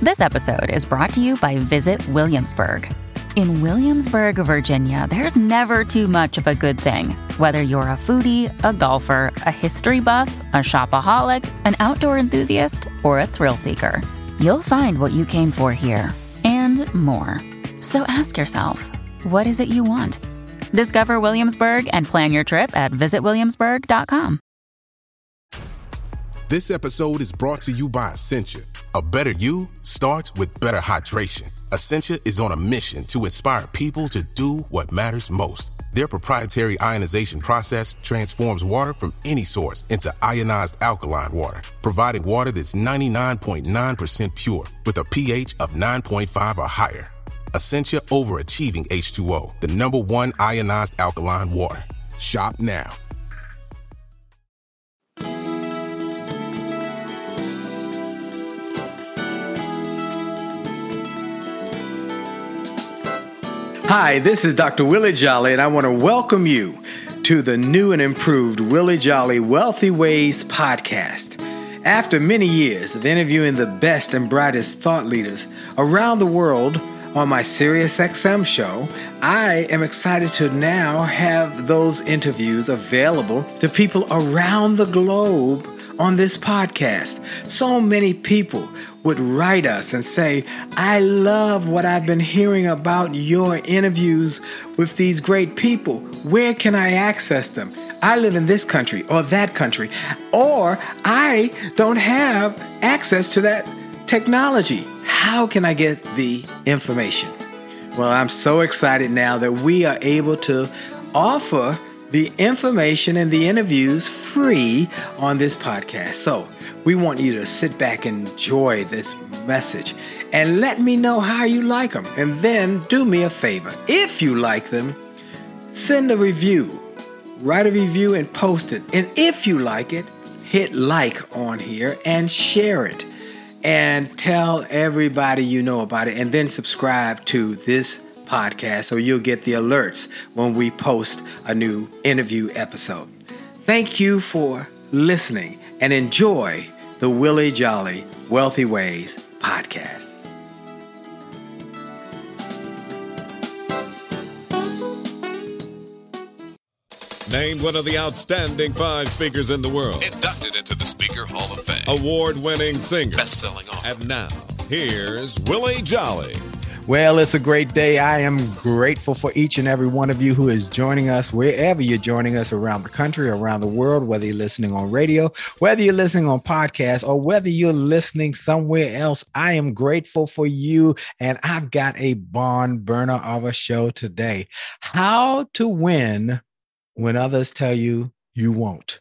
This episode is brought to you by Visit Williamsburg. In Williamsburg, Virginia, there's never too much of a good thing. Whether you're a foodie, a golfer, a history buff, a shopaholic, an outdoor enthusiast, or a thrill seeker, you'll find what you came for here and more. So ask yourself, what is it you want? Discover Williamsburg and plan your trip at visitwilliamsburg.com. This episode is brought to you by Essentia. A better you starts with better hydration. Essentia is on a mission to inspire people to do what matters most. Their proprietary ionization process transforms water from any source into ionized alkaline water, providing water that's 99.9% pure with a pH of 9.5 or higher. Essentia Overachieving H2O, the #1 ionized alkaline water. Shop now. Hi, this is Dr. Willie Jolly, and I want to welcome you to the new and improved Willie Jolly Wealthy Ways podcast. After many years of interviewing the best and brightest thought leaders around the world on my SiriusXM show, I am excited to now have those interviews available to people around the globe on this podcast. So many people would write us and say, I love what I've been hearing about your interviews with these great people. Where can I access them? I live in this country or that country, or I don't have access to that technology. How can I get the information? Well, I'm so excited now that we are able to offer the information and the interviews free on this podcast. So we want you to sit back and enjoy this message and let me know how you like them. And then do me a favor. If you like them, send a review, write a review and post it. And if you like it, hit like on here and share it and tell everybody you know about it, and then subscribe to this podcast so you'll get the alerts when we post a new interview episode. Thank you for listening and enjoy the Willie Jolly Wealthy Ways podcast. Named one of the outstanding 5 speakers in the world. Inducted into the Speaker Hall of Fame. Award-winning singer. Best-selling author. And now, here's Willie Jolly. Well, it's a great day. I am grateful for each and every one of you who is joining us, wherever you're joining us around the country, around the world, whether you're listening on radio, whether you're listening on podcasts, or whether you're listening somewhere else. I am grateful for you, and I've got a barn burner of a show today. How to win when others tell you you won't,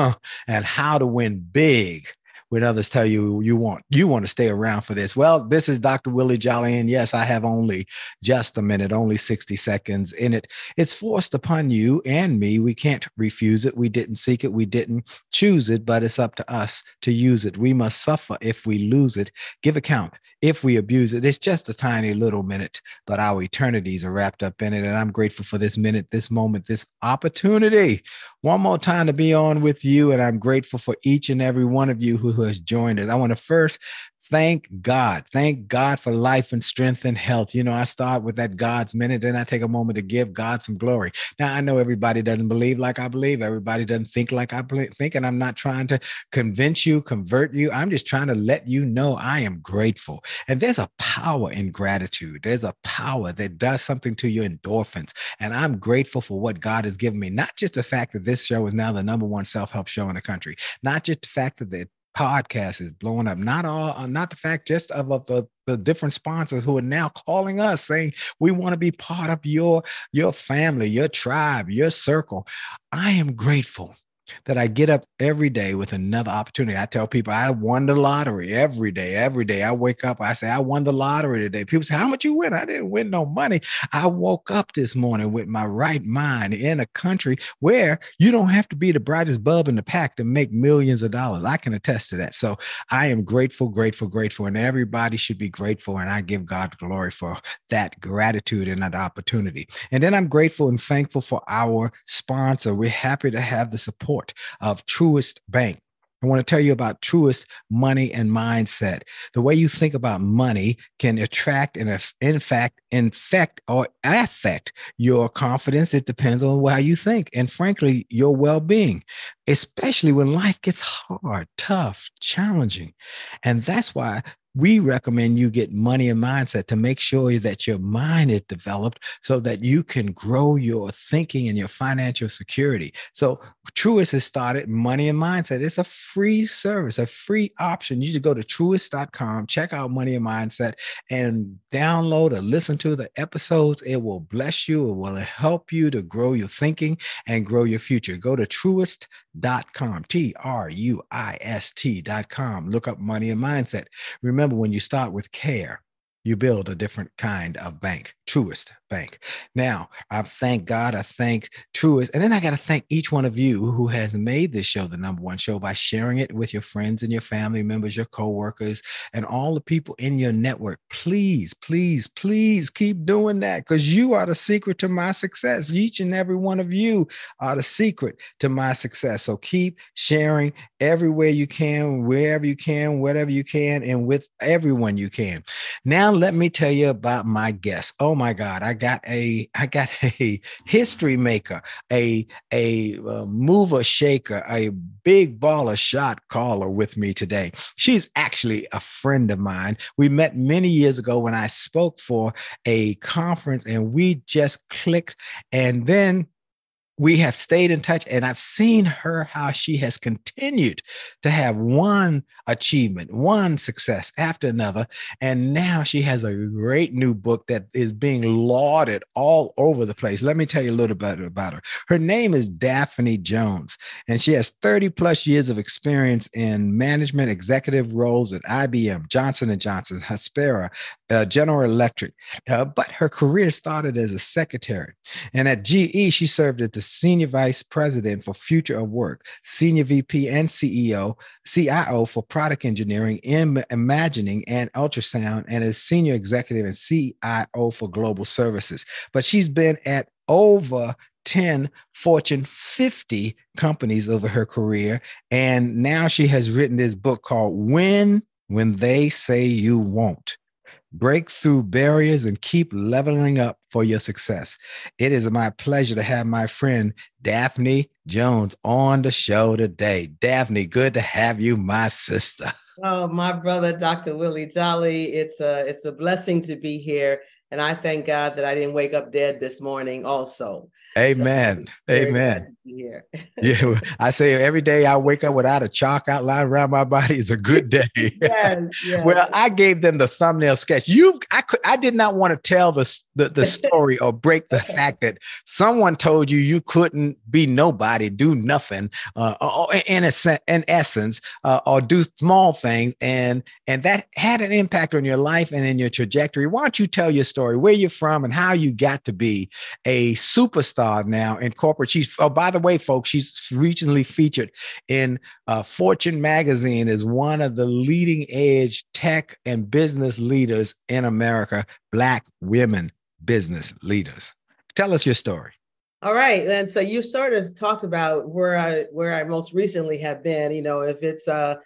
and how to win big when others tell you you want to stay around for this. Well, this is Dr. Willie Jolly, and yes, I have only just a minute, only 60 seconds in it. It's forced upon you and me. We can't refuse it. We didn't seek it. We didn't choose it, but it's up to us to use it. We must suffer if we lose it, give account if we abuse it. It's just a tiny little minute, but our eternities are wrapped up in it, and I'm grateful for this minute, this moment, this opportunity. One more time to be on with you, and I'm grateful for each and every one of you who has joined us. I want to first thank God. Thank God for life and strength and health. You know, I start with that God's minute, then I take a moment to give God some glory. Now, I know everybody doesn't believe like I believe. Everybody doesn't think like I think, and I'm not trying to convince you, convert you. I'm just trying to let you know I am grateful. And there's a power in gratitude. There's a power that does something to your endorphins. And I'm grateful for what God has given me. Not just the fact that this show is now the #1 self-help show in the country. Not just the fact that the podcast is blowing up. Not the fact just of the different sponsors who are now calling us saying, we want to be part of your family, your tribe, your circle. I am grateful that I get up every day with another opportunity. I tell people I won the lottery every day. Every day I wake up, I say, I won the lottery today. People say, how much you win? I didn't win no money. I woke up this morning with my right mind in a country where you don't have to be the brightest bulb in the pack to make millions of dollars. I can attest to that. So I am grateful, and everybody should be grateful. And I give God glory for that gratitude and that opportunity. And then I'm grateful and thankful for our sponsor. We're happy to have the support of Truist Bank. I want to tell you about Truist Money and Mindset. The way you think about money can attract and infect or affect your confidence. It depends on how you think and, frankly, your well-being, especially when life gets hard, tough, challenging. And that's why we recommend you get Money and Mindset to make sure that your mind is developed so that you can grow your thinking and your financial security. So Truist has started Money and Mindset. It's a free service, a free option. You just go to truist.com, check out Money and Mindset, and download or listen to the episodes. It will bless you. It will help you to grow your thinking and grow your future. Go to truist.com, Truist.com. Look up Money and Mindset. Remember, when you start with care, you build a different kind of bank, Truist Bank. Now, I thank God, I thank Truist, and then I got to thank each one of you who has made this show the number one show by sharing it with your friends and your family members, your coworkers, and all the people in your network. Please, please, please keep doing that, because you are the secret to my success. Each and every one of you are the secret to my success. So keep sharing everywhere you can, wherever you can, whatever you can, and with everyone you can. Now, let me tell you about my guest. Oh my God, I got a history maker, a mover shaker, a big baller shot caller with me today. She's actually a friend of mine. We met many years ago when I spoke for a conference, and we just clicked, and then we have stayed in touch, and I've seen her, how she has continued to have one achievement, one success after another. And now she has a great new book that is being lauded all over the place. Let me tell you a little bit about her. Her name is Daphne Jones, and she has 30 plus years of experience in management executive roles at IBM, Johnson & Johnson, Hespera, General Electric. But her career started as a secretary. And at GE, she served as the Senior Vice President for Future of Work, Senior VP and CIO for Product Engineering, Imagining, and Ultrasound, and as Senior Executive and CIO for Global Services. But she's been at over 10 Fortune 50 companies over her career. And now she has written this book called When They Say You Won't. Break through barriers and keep leveling up for your success. It is my pleasure to have my friend Daphne Jones on the show today. Daphne, good to have you, my sister. Oh, my brother, Dr. Willie Jolly. It's a blessing to be here. And I thank God that I didn't wake up dead this morning also. Amen. So amen. Yeah, I say every day I wake up without a chalk outline around my body is a good day. Yes. Well, I gave them the thumbnail sketch. I did not want to tell the story or break the fact that someone told you couldn't be nobody, do nothing, in essence, or do small things, and that had an impact on your life and in your trajectory. Why don't you tell your story, where you're from, and how you got to be a superstar now in corporate. By the way, folks, she's recently featured in Fortune magazine as one of the leading edge tech and business leaders in America, Black women business leaders. Tell us your story. All right. And so you sort of talked about where I most recently have been. You know, if it's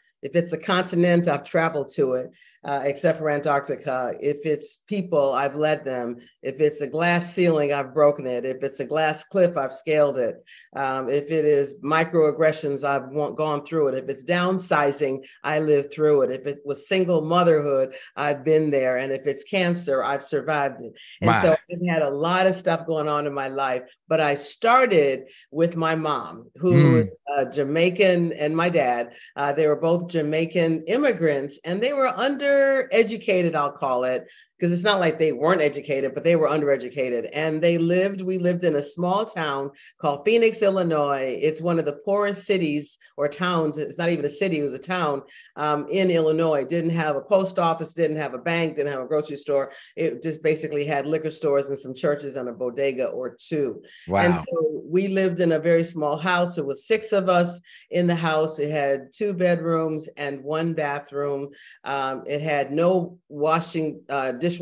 a continent, I've traveled to it. Except for Antarctica. If it's people, I've led them. If it's a glass ceiling, I've broken it. If it's a glass cliff, I've scaled it. If it is microaggressions, I've gone through it. If it's downsizing, I lived through it. If it was single motherhood, I've been there. And if it's cancer, I've survived it. And so I've had a lot of stuff going on in my life. But I started with my mom, who is Jamaican, and my dad. They were both Jamaican immigrants, and they were undereducated, I'll call it, because it's not like they weren't educated, but they were undereducated. And we lived in a small town called Phoenix, Illinois. It's one of the poorest cities or towns. It's not even a city, it was a town in Illinois. Didn't have a post office, didn't have a bank, didn't have a grocery store. It just basically had liquor stores and some churches and a bodega or two. Wow. And so we lived in a very small house. There was 6 of us in the house. It had 2 bedrooms and 1 bathroom. It had no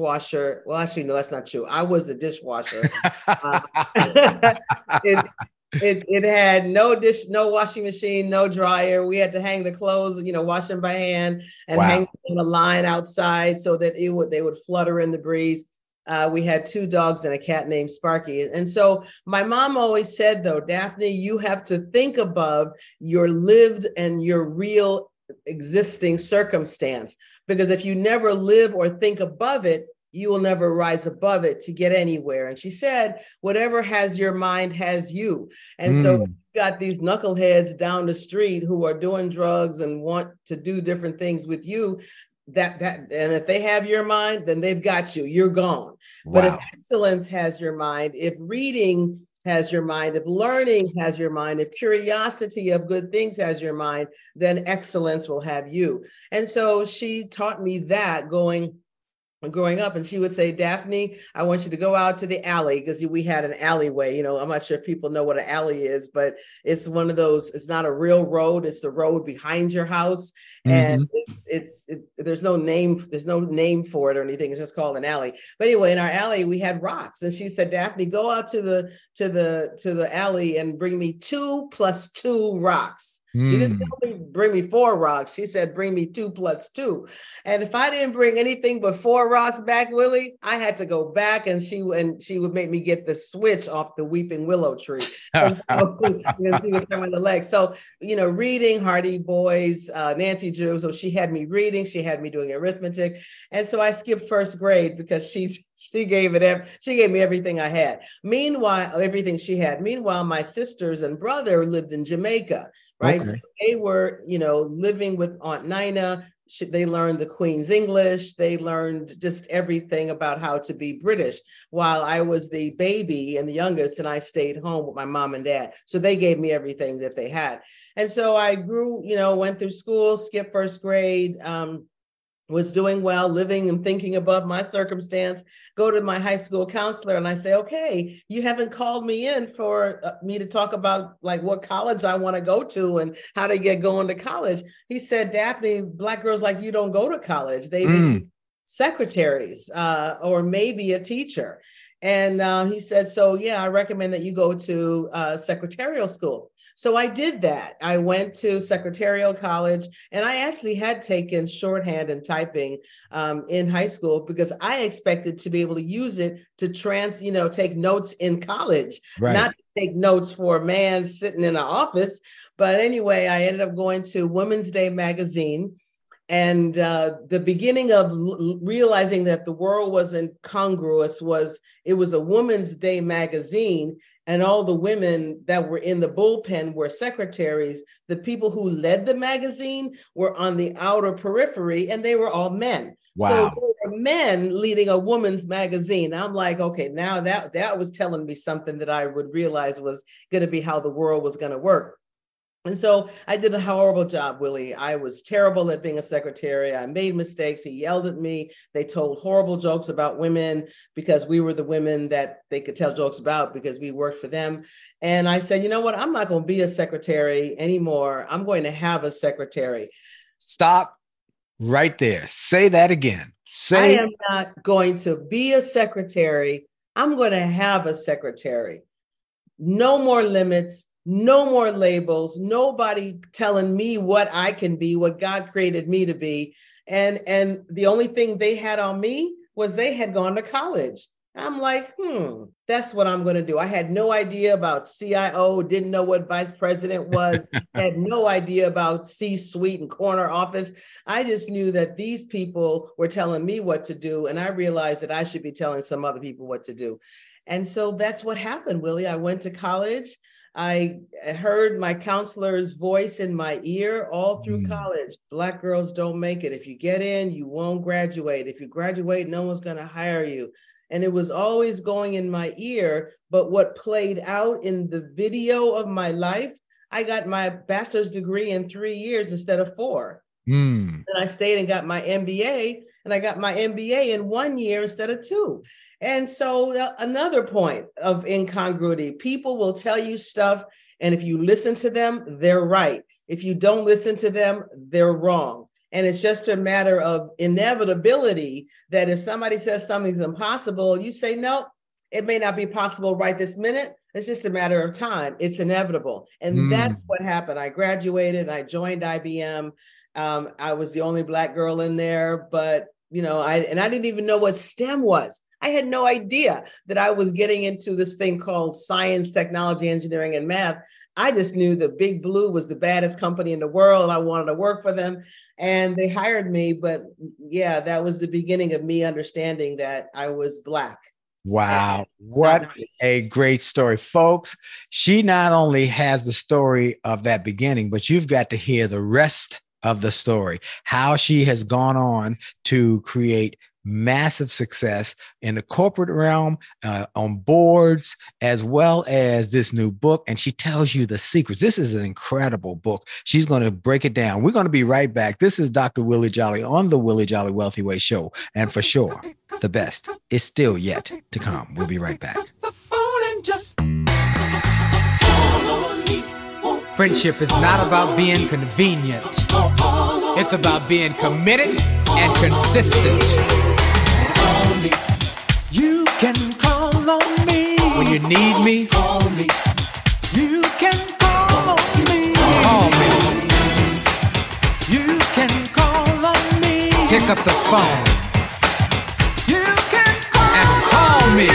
dishwasher. Well, actually, no, that's not true. I was the dishwasher. It had no dish, no washing machine, no dryer. We had to hang the clothes, wash them by hand and hang them on a line outside so that they would flutter in the breeze. We had 2 dogs and a cat named Sparky. And so my mom always said, though, Daphne, you have to think above your lived and your real existing circumstance, because if you never live or think above it, you will never rise above it to get anywhere. And she said, whatever has your mind has you. And so you got these knuckleheads down the street who are doing drugs and want to do different things with you. And if they have your mind, then they've got you. You're gone. Wow. But if excellence has your mind, if reading has your mind, if learning has your mind, if curiosity of good things has your mind, then excellence will have you. And so she taught me that growing up, and she would say, Daphne, I want you to go out to the alley, because we had an alleyway. I'm not sure if people know what an alley is, but it's one of those, it's not a real road. It's the road behind your house. And there's no name for it or anything. It's just called an alley. But anyway, in our alley, we had rocks. And she said, Daphne, go out to the alley and bring me 2 + 2 rocks. She didn't tell me bring me 4 rocks. She said, bring me 2 + 2. And if I didn't bring anything but 4 rocks back, Willie, I had to go back, and she would make me get the switch off the weeping willow tree. And so she was coming the leg. So, reading Hardy Boys, Nancy Drew. So she had me reading, she had me doing arithmetic. And so I skipped 1st grade because she gave me everything I had. Meanwhile, everything she had. Meanwhile, my sisters and brother lived in Jamaica. Right. Okay. So they were, living with Aunt Nina. They learned the Queen's English. They learned just everything about how to be British, while I was the baby and the youngest, and I stayed home with my mom and dad. So they gave me everything that they had. And so I grew, went through school, skipped 1st grade, was doing well, living and thinking above my circumstance, go to my high school counselor and I say, okay, you haven't called me in for me to talk about like what college I want to go to and how to get going to college. He said, Daphne, Black girls like you don't go to college. They become secretaries or maybe a teacher. And he said, so yeah, I recommend that you go to secretarial school. So I did that. I went to secretarial college, and I actually had taken shorthand and typing in high school because I expected to be able to use it to take notes in college, not to take notes for a man sitting in an office. But anyway, I ended up going to Women's Day magazine. And the beginning of realizing that the world wasn't congruous was it was a Women's Day magazine, and all the women that were in the bullpen were secretaries. The people who led the magazine were on the outer periphery, and they were all men. Wow. So there were men leading a woman's magazine. I'm like, okay, now that was telling me something that I would realize was going to be how the world was going to work. And so I did a horrible job, Willie. I was terrible at being a secretary. I made mistakes. He yelled at me. They told horrible jokes about women because we were the women that they could tell jokes about because we worked for them. And I said, you know what? I'm not going to be a secretary anymore. I'm going to have a secretary. Stop right there. Say that again. I am not going to be a secretary. I'm going to have a secretary. No more limits. No more labels, nobody telling me what I can be, what God created me to be. And the only thing they had on me was they had gone to college. I'm like, that's what I'm going to do. I had no idea about CIO, didn't know what vice president was, had no idea about C-suite and corner office. I just knew that these people were telling me what to do. And I realized that I should be telling some other people what to do. And so that's what happened, Willie. I went to college. I heard my counselor's voice in my ear all through college. Black girls don't make it. If you get in, you won't graduate. If you graduate, no one's going to hire you. And it was always going in my ear. But what played out in the video of my life, I got my bachelor's degree in 3 years instead of 4. And I stayed and got my MBA, and I got my MBA in 1 year instead of 2. And so another point of incongruity, people will tell you stuff, and if you listen to them, they're right. If you don't listen to them, they're wrong. And it's just a matter of inevitability that if somebody says something's impossible, you say, no, it may not be possible right this minute, It's just a matter of time. It's inevitable. And that's what happened. I graduated, I joined IBM. I was the only Black girl in there, but I didn't even know what STEM was. I had no idea that I was getting into this thing called science, technology, engineering, and math. I just knew that Big Blue was the baddest company in the world. I wanted to work for them, and they hired me. But yeah, that was the beginning of me understanding that I was Black. Wow. What a great story, folks. She not only has the story of that beginning, but you've got to hear the rest of the story, how she has gone on to create massive success in the corporate realm, on boards, as well as this new book. And she tells you the secrets. This is an incredible book. She's going to break it down. We're going to be right back. This is Dr. Willie Jolly on the Willie Jolly Wealthy Way Show. And for sure, the best is still yet to come. We'll be right back. Friendship is not about being convenient. It's about being committed and consistent. You can call on me when you need me. You can call on me. Call me. You can call on me. Pick up the phone. You can call and call me.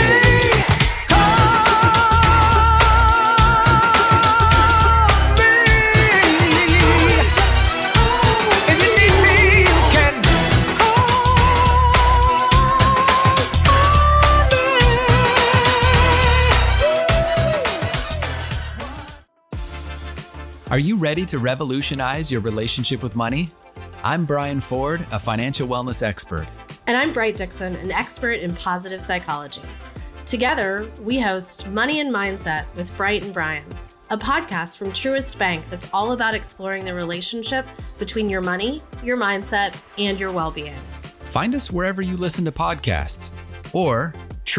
Are you ready to revolutionize your relationship with money? I'm Brian Ford, a financial wellness expert. And I'm Bright Dixon, an expert in positive psychology. Together, we host Money and Mindset with Bright and Brian, a podcast from Truist Bank that's all about exploring the relationship between your money, your mindset, and your well-being. Find us wherever you listen to podcasts or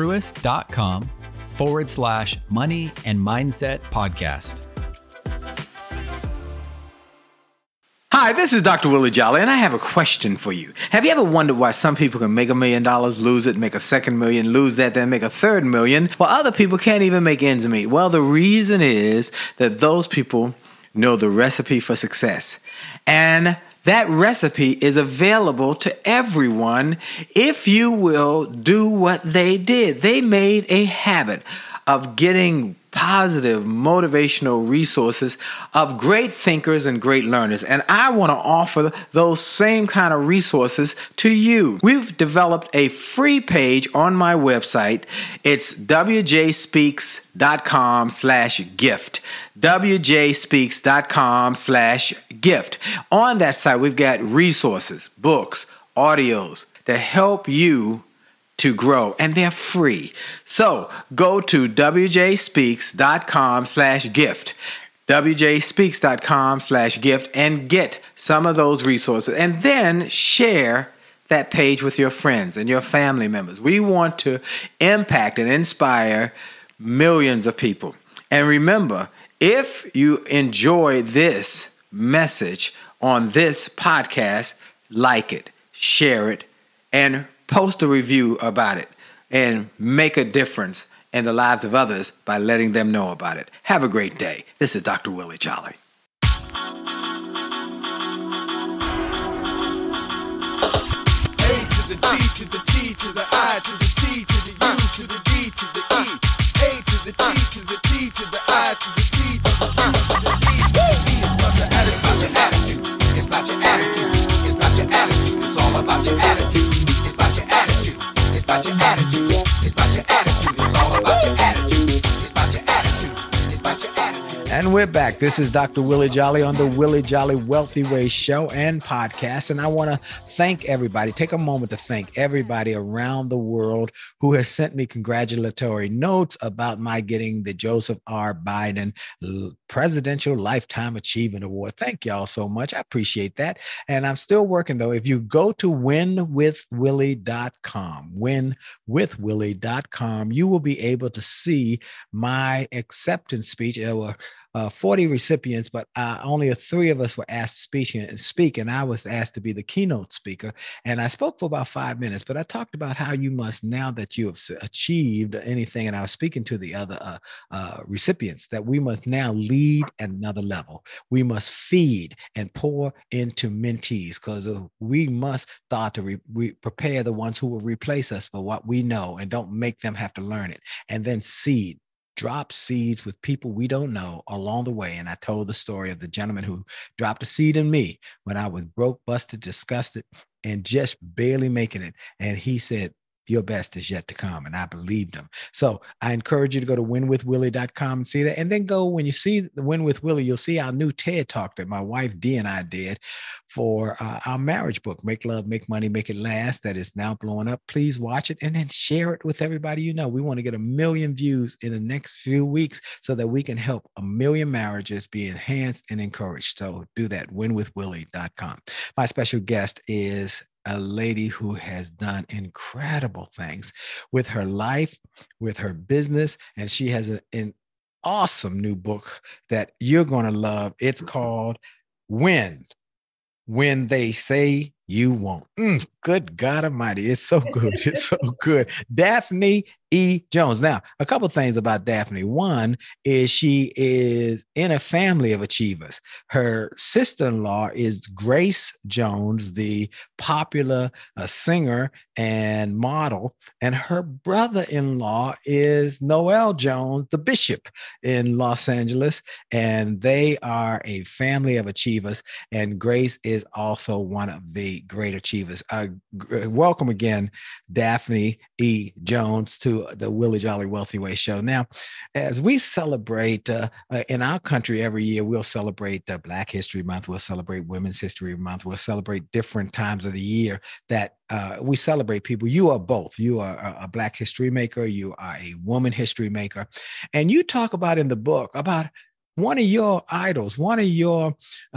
truist.com/money and mindset podcast. Hi, this is Dr. Willie Jolly, and I have a question for you. Have you ever wondered why some people can make $1 million, lose it, make a second million, lose that, then make a third million, while other people can't even make ends meet? Well, the reason is that those people know the recipe for success. And that recipe is available to everyone if you will do what they did. They made a habit of getting positive, motivational resources of great thinkers and great learners. And I want to offer those same kind of resources to you. We've developed a free page on my website. It's wjspeaks.com/gift. wjspeaks.com/gift. On that site, we've got resources, books, audios that help you to grow, and they're free. So go to wjspeaks.com/gift, wjspeaks.com/gift, and get some of those resources, and then share that page with your friends and your family members. We want to impact and inspire millions of people. And remember, if you enjoy this message on this podcast, like it, share it, and post a review about it, and make a difference in the lives of others by letting them know about it. Have a great day. This is Dr. Willie Jolly. A to the D to the T to the I to the T to the U to the D to the E. A to the D to the T to the I to the T to the U to the D to the E. It's about your attitude. It's about your attitude. It's about your attitude. It's all about your attitude. It's about your attitude. It's about your attitude. It's about your attitude. It's all about your attitude. It's about your attitude. It's about your attitude. And we're back. This is Dr. Willie Jolly on the Willie Jolly Wealthy Way Show and podcast. And I want to thank everybody. Take a moment to thank everybody around the world who has sent me congratulatory notes about my getting the Joseph R. Biden Presidential Lifetime Achievement Award. Thank y'all so much. I appreciate that. And I'm still working, though. If you go to winwithwillie.com, winwithwillie.com, you will be able to see my acceptance speech. There were 40 recipients, but only 3 of us were asked to speak, and I was asked to be the keynote speaker. speaker. And I spoke for about 5 minutes, but I talked about how you must, now that you have achieved anything, and I was speaking to the other recipients, that we must now lead at another level. We must feed and pour into mentees, because we must start to prepare the ones who will replace us for what we know, and don't make them have to learn it. And then seed. Drop seeds with people we don't know along the way. And I told the story of the gentleman who dropped a seed in me when I was broke, busted, disgusted, and just barely making it. And he said, your best is yet to come. And I believed him. So I encourage you to go to winwithwillie.com and see that. And then go, when you see the Win with Willie, you'll see our new TED Talk that my wife Dee and I did for our marriage book, Make Love, Make Money, Make It Last, that is now blowing up. Please watch it and then share it with everybody you know. We want to get 1 million views in the next few weeks so that we can help 1 million marriages be enhanced and encouraged. So do that, winwithwillie.com. My special guest is a lady who has done incredible things with her life, with her business, and she has an awesome new book that you're going to love. It's called When They Say You Won't. Good God Almighty. It's so good. It's so good. Daphne E. Jones. Now, a couple of things about Daphne. One is she is in a family of achievers. Her sister-in-law is Grace Jones, the popular singer and model. And her brother-in-law is Noel Jones, the bishop in Los Angeles. And they are a family of achievers. And Grace is also one of the great achievers. Welcome again, Daphne E. Jones, to the Willie Jolly Wealthy Way show. Now, as we celebrate in our country every year, we'll celebrate Black History Month. We'll celebrate Women's History Month. We'll celebrate different times of the year that we celebrate people. You are both. You are a Black history maker. You are a woman history maker. And you talk about in the book about one of your idols, one of your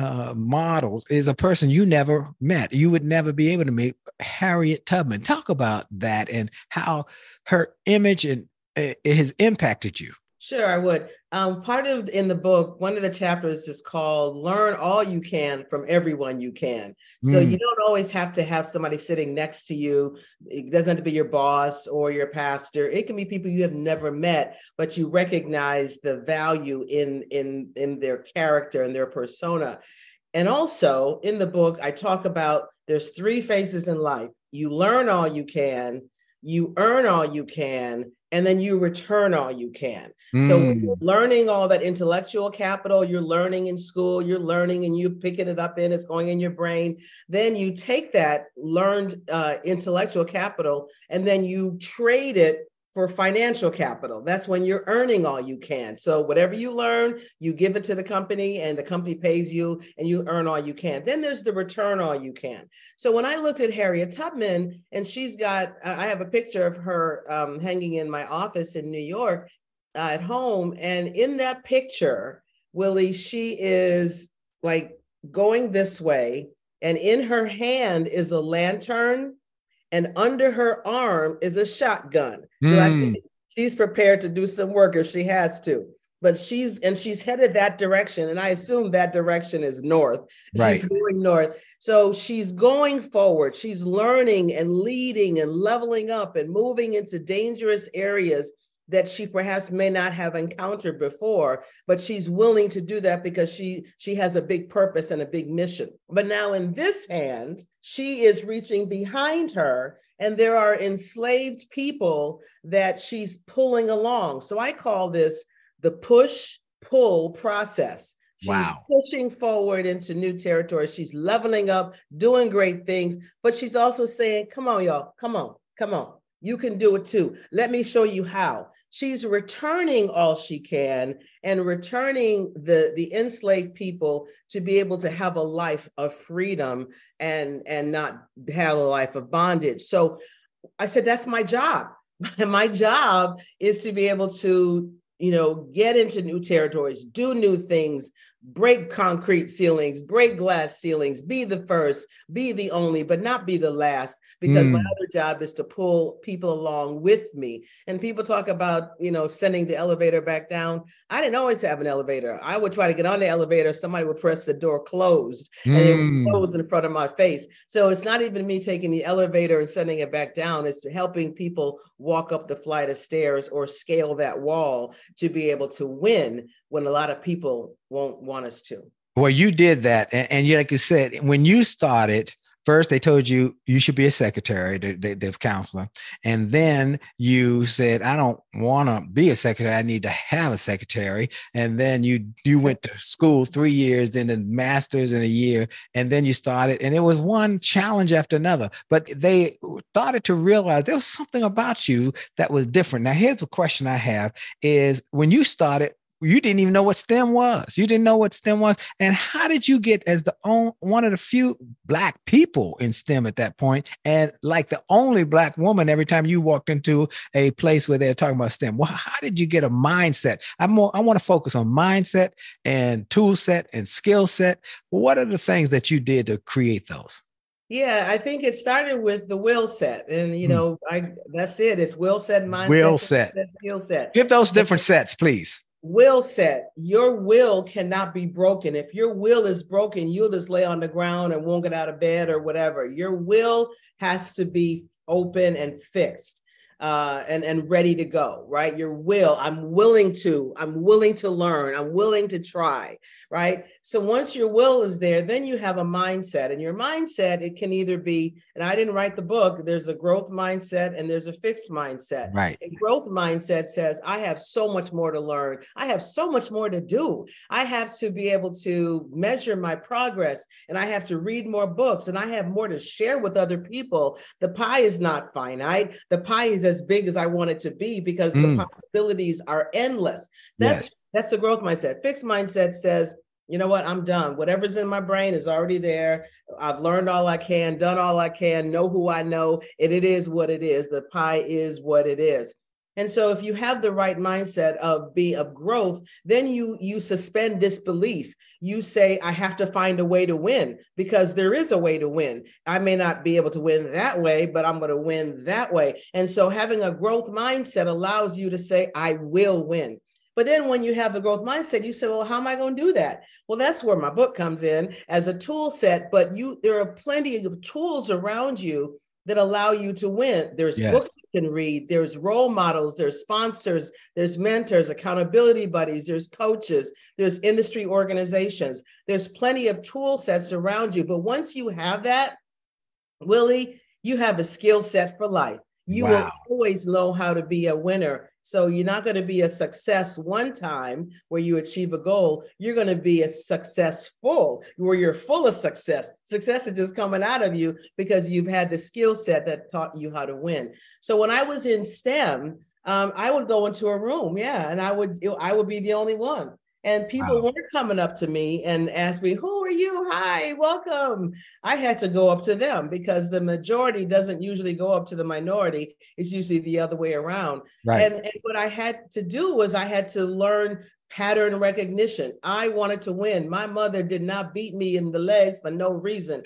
models is a person you never met. You would never be able to meet, Harriet Tubman. Talk about that and how her image and it has impacted you. Sure, I would. Part of in the book, one of the chapters is called Learn All You Can from Everyone You Can. So you don't always have to have somebody sitting next to you. It doesn't have to be your boss or your pastor. It can be people you have never met, but you recognize the value in their character and their persona. And also in the book, I talk about there's 3 phases in life. You learn all you can, you earn all you can, and then you return all you can. So when you're learning all that intellectual capital, you're learning in school, you're learning and you're picking it up and it's going in your brain. Then you take that learned intellectual capital and then you trade it for financial capital. That's when you're earning all you can. So whatever you learn, you give it to the company and the company pays you and you earn all you can. Then there's the return all you can. So when I looked at Harriet Tubman, and she's got, I have a picture of her hanging in my office in New York at home. And in that picture, Willie, she is like going this way and in her hand is a lantern. And under her arm is a shotgun. She's prepared to do some work if she has to. But she's headed that direction. And I assume that direction is north. Right. She's going north. So she's going forward. She's learning and leading and leveling up and moving into dangerous areas that she perhaps may not have encountered before, but she's willing to do that because she has a big purpose and a big mission. But now in this hand, she is reaching behind her and there are enslaved people that she's pulling along. So I call this the push-pull process. She's pushing forward into new territory. She's leveling up, doing great things, but she's also saying, come on, y'all, come on. You can do it too. Let me show you how. She's returning all she can and returning the enslaved people to be able to have a life of freedom and not have a life of bondage. So I said, that's my job. My job is to be able to, get into new territories, do new things, break concrete ceilings, break glass ceilings, be the first, be the only, but not be the last, because my other job is to pull people along with me. And people talk about, sending the elevator back down. I didn't always have an elevator. I would try to get on the elevator. Somebody would press the door closed and it would close in front of my face. So it's not even me taking the elevator and sending it back down. It's helping people walk up the flight of stairs or scale that wall to be able to win when a lot of people won't want us to. Well, you did that. And you, like you said, when you started, first they told you should be a secretary, the counselor. And then you said, I don't want to be a secretary. I need to have a secretary. And then you went to school 3 years, then the master's in a year. And then you started, and it was one challenge after another. But they started to realize there was something about you that was different. Now, here's the question I have is, when you started, you didn't even know what STEM was. You didn't know what STEM was. And how did you get as one of the few Black people in STEM at that point, and like the only Black woman every time you walked into a place where they're talking about STEM? Well, how did you get a mindset? I want to focus on mindset and tool set and skill set. What are the things that you did to create those? Yeah, I think it started with the will set. And, that's it. It's will set, mindset, will set, skill set. Give those different sets, please. Will set. Your will cannot be broken. If your will is broken, you'll just lay on the ground and won't get out of bed or whatever. Your will has to be open and fixed. And ready to go, right? Your will, I'm willing to learn, I'm willing to try, right? So once your will is there, then you have a mindset, and your mindset, it can either be, and I didn't write the book, there's a growth mindset and there's a fixed mindset. Right. A growth mindset says, I have so much more to learn. I have so much more to do. I have to be able to measure my progress, and I have to read more books, and I have more to share with other people. The pie is not finite. The pie is as big as I want it to be, because the possibilities are endless. That's a growth mindset. Fixed mindset says, you know what, I'm done. Whatever's in my brain is already there. I've learned all I can, done all I can, know who I know, and it is what it is. The pie is what it is. And so if you have the right mindset of growth, then you suspend disbelief. You say, I have to find a way to win, because there is a way to win. I may not be able to win that way, but I'm going to win that way. And so having a growth mindset allows you to say, I will win. But then when you have the growth mindset, you say, well, how am I going to do that? Well, that's where my book comes in as a tool set, but there are plenty of tools around you that allow you to win. There's books you can read, there's role models, there's sponsors, there's mentors, accountability buddies, there's coaches, there's industry organizations. There's plenty of tool sets around you. But once you have that, Willie, you have a skill set for life. You will always know how to be a winner. So you're not going to be a success one time where you achieve a goal. You're going to be a successful, where you're full of success. Success is just coming out of you because you've had the skill set that taught you how to win. So when I was in STEM, I would go into a room, and I would be the only one. And people weren't coming up to me and ask me, who are you? Hi, welcome. I had to go up to them, because the majority doesn't usually go up to the minority. It's usually the other way around. Right. And what I had to do was I had to learn pattern recognition. I wanted to win. My mother did not beat me in the legs for no reason.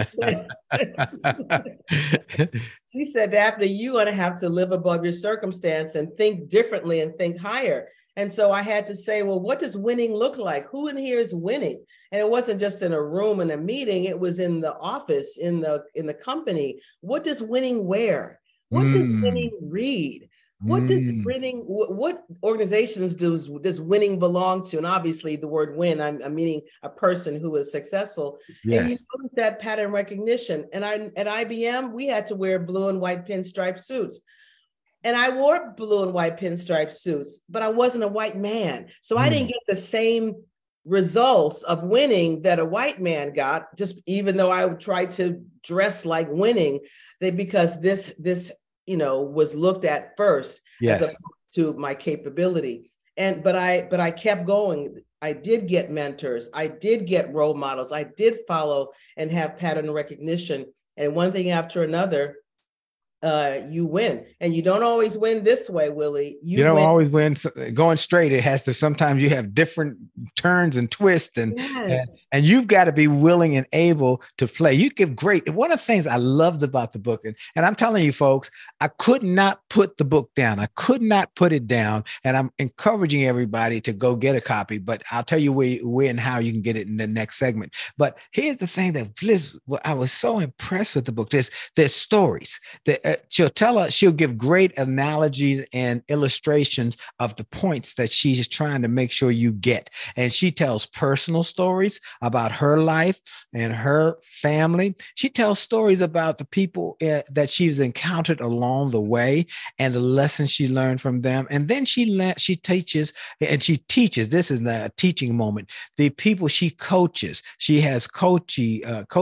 She said, Daphne, you're going to have to live above your circumstance and think differently and think higher. And so I had to say, well, what does winning look like? Who in here is winning? And it wasn't just in a room in a meeting. It was in the office, in the company. What does winning wear? What does winning read? What does winning, what organizations does winning belong to? And obviously the word win, I'm meaning a person who is successful. Yes. And you notice that pattern recognition. And at IBM, we had to wear blue and white pinstripe suits. And I wore blue and white pinstripe suits, but I wasn't a white man. So I didn't get the same results of winning that a white man got, just even though I tried to dress like winning, because this was looked at first as opposed to my capability. But I kept going. I did get mentors. I did get role models. I did follow and have pattern recognition. And one thing after another, you win. And you don't always win this way, Willie. You don't always win going straight. It has to, sometimes you have different turns and twists, and you've got to be willing and able to play. You give great. One of the things I loved about the book, and I'm telling you folks, I could not put the book down. I could not put it down. And I'm encouraging everybody to go get a copy, but I'll tell you where and how you can get it in the next segment. But here's the thing that I was so impressed with the book. There's stories that she'll give great analogies and illustrations of the points that she's trying to make sure you get. And she tells personal stories about her life and her family. She tells stories about the people that she's encountered along the way and the lessons she learned from them. And then she teaches, this is a teaching moment, the people she coaches. She has coaching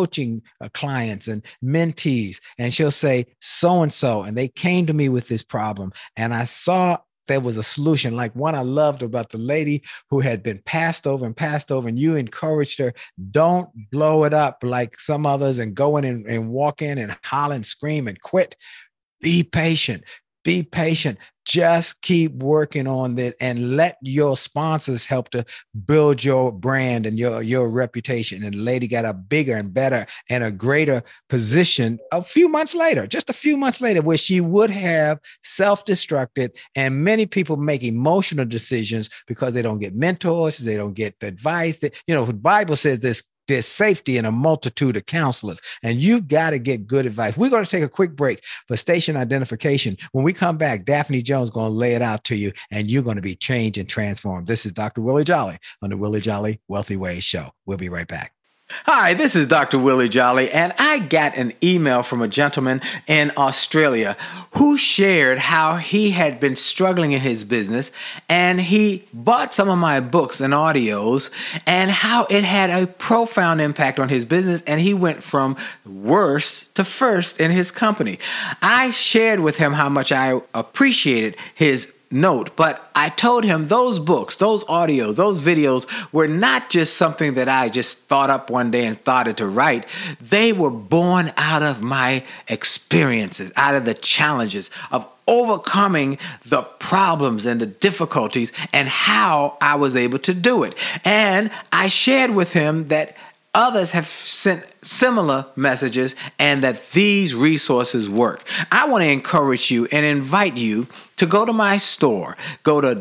clients and mentees, and she'll say, so-and-so, and they came to me with this problem, and I saw there was a solution. Like one I loved about the lady who had been passed over, and you encouraged her, don't blow it up like some others and go in and walk in and holler and scream and quit. Be patient. Be patient. Just keep working on this and let your sponsors help to build your brand and your reputation. And the lady got a bigger and better and a greater position just a few months later, where she would have self-destructed, and many people make emotional decisions because they don't get mentors, they don't get advice. The Bible says there's safety in a multitude of counselors, and you've got to get good advice. We're going to take a quick break for station identification. When we come back, Daphne Jones is going to lay it out to you, and you're going to be changed and transformed. This is Dr. Willie Jolly on the Willie Jolly Wealthy Ways Show. We'll be right back. Hi, this is Dr. Willie Jolly, and I got an email from a gentleman in Australia who shared how he had been struggling in his business, and he bought some of my books and audios, and how it had a profound impact on his business, and he went from worst to first in his company. I shared with him how much I appreciated his note, but I told him those books, those audios, those videos were not just something that I just thought up one day and started to write. They were born out of my experiences, out of the challenges of overcoming the problems and the difficulties and how I was able to do it. And I shared with him that others have sent similar messages and that these resources work. I want to encourage you and invite you to go to my store. Go to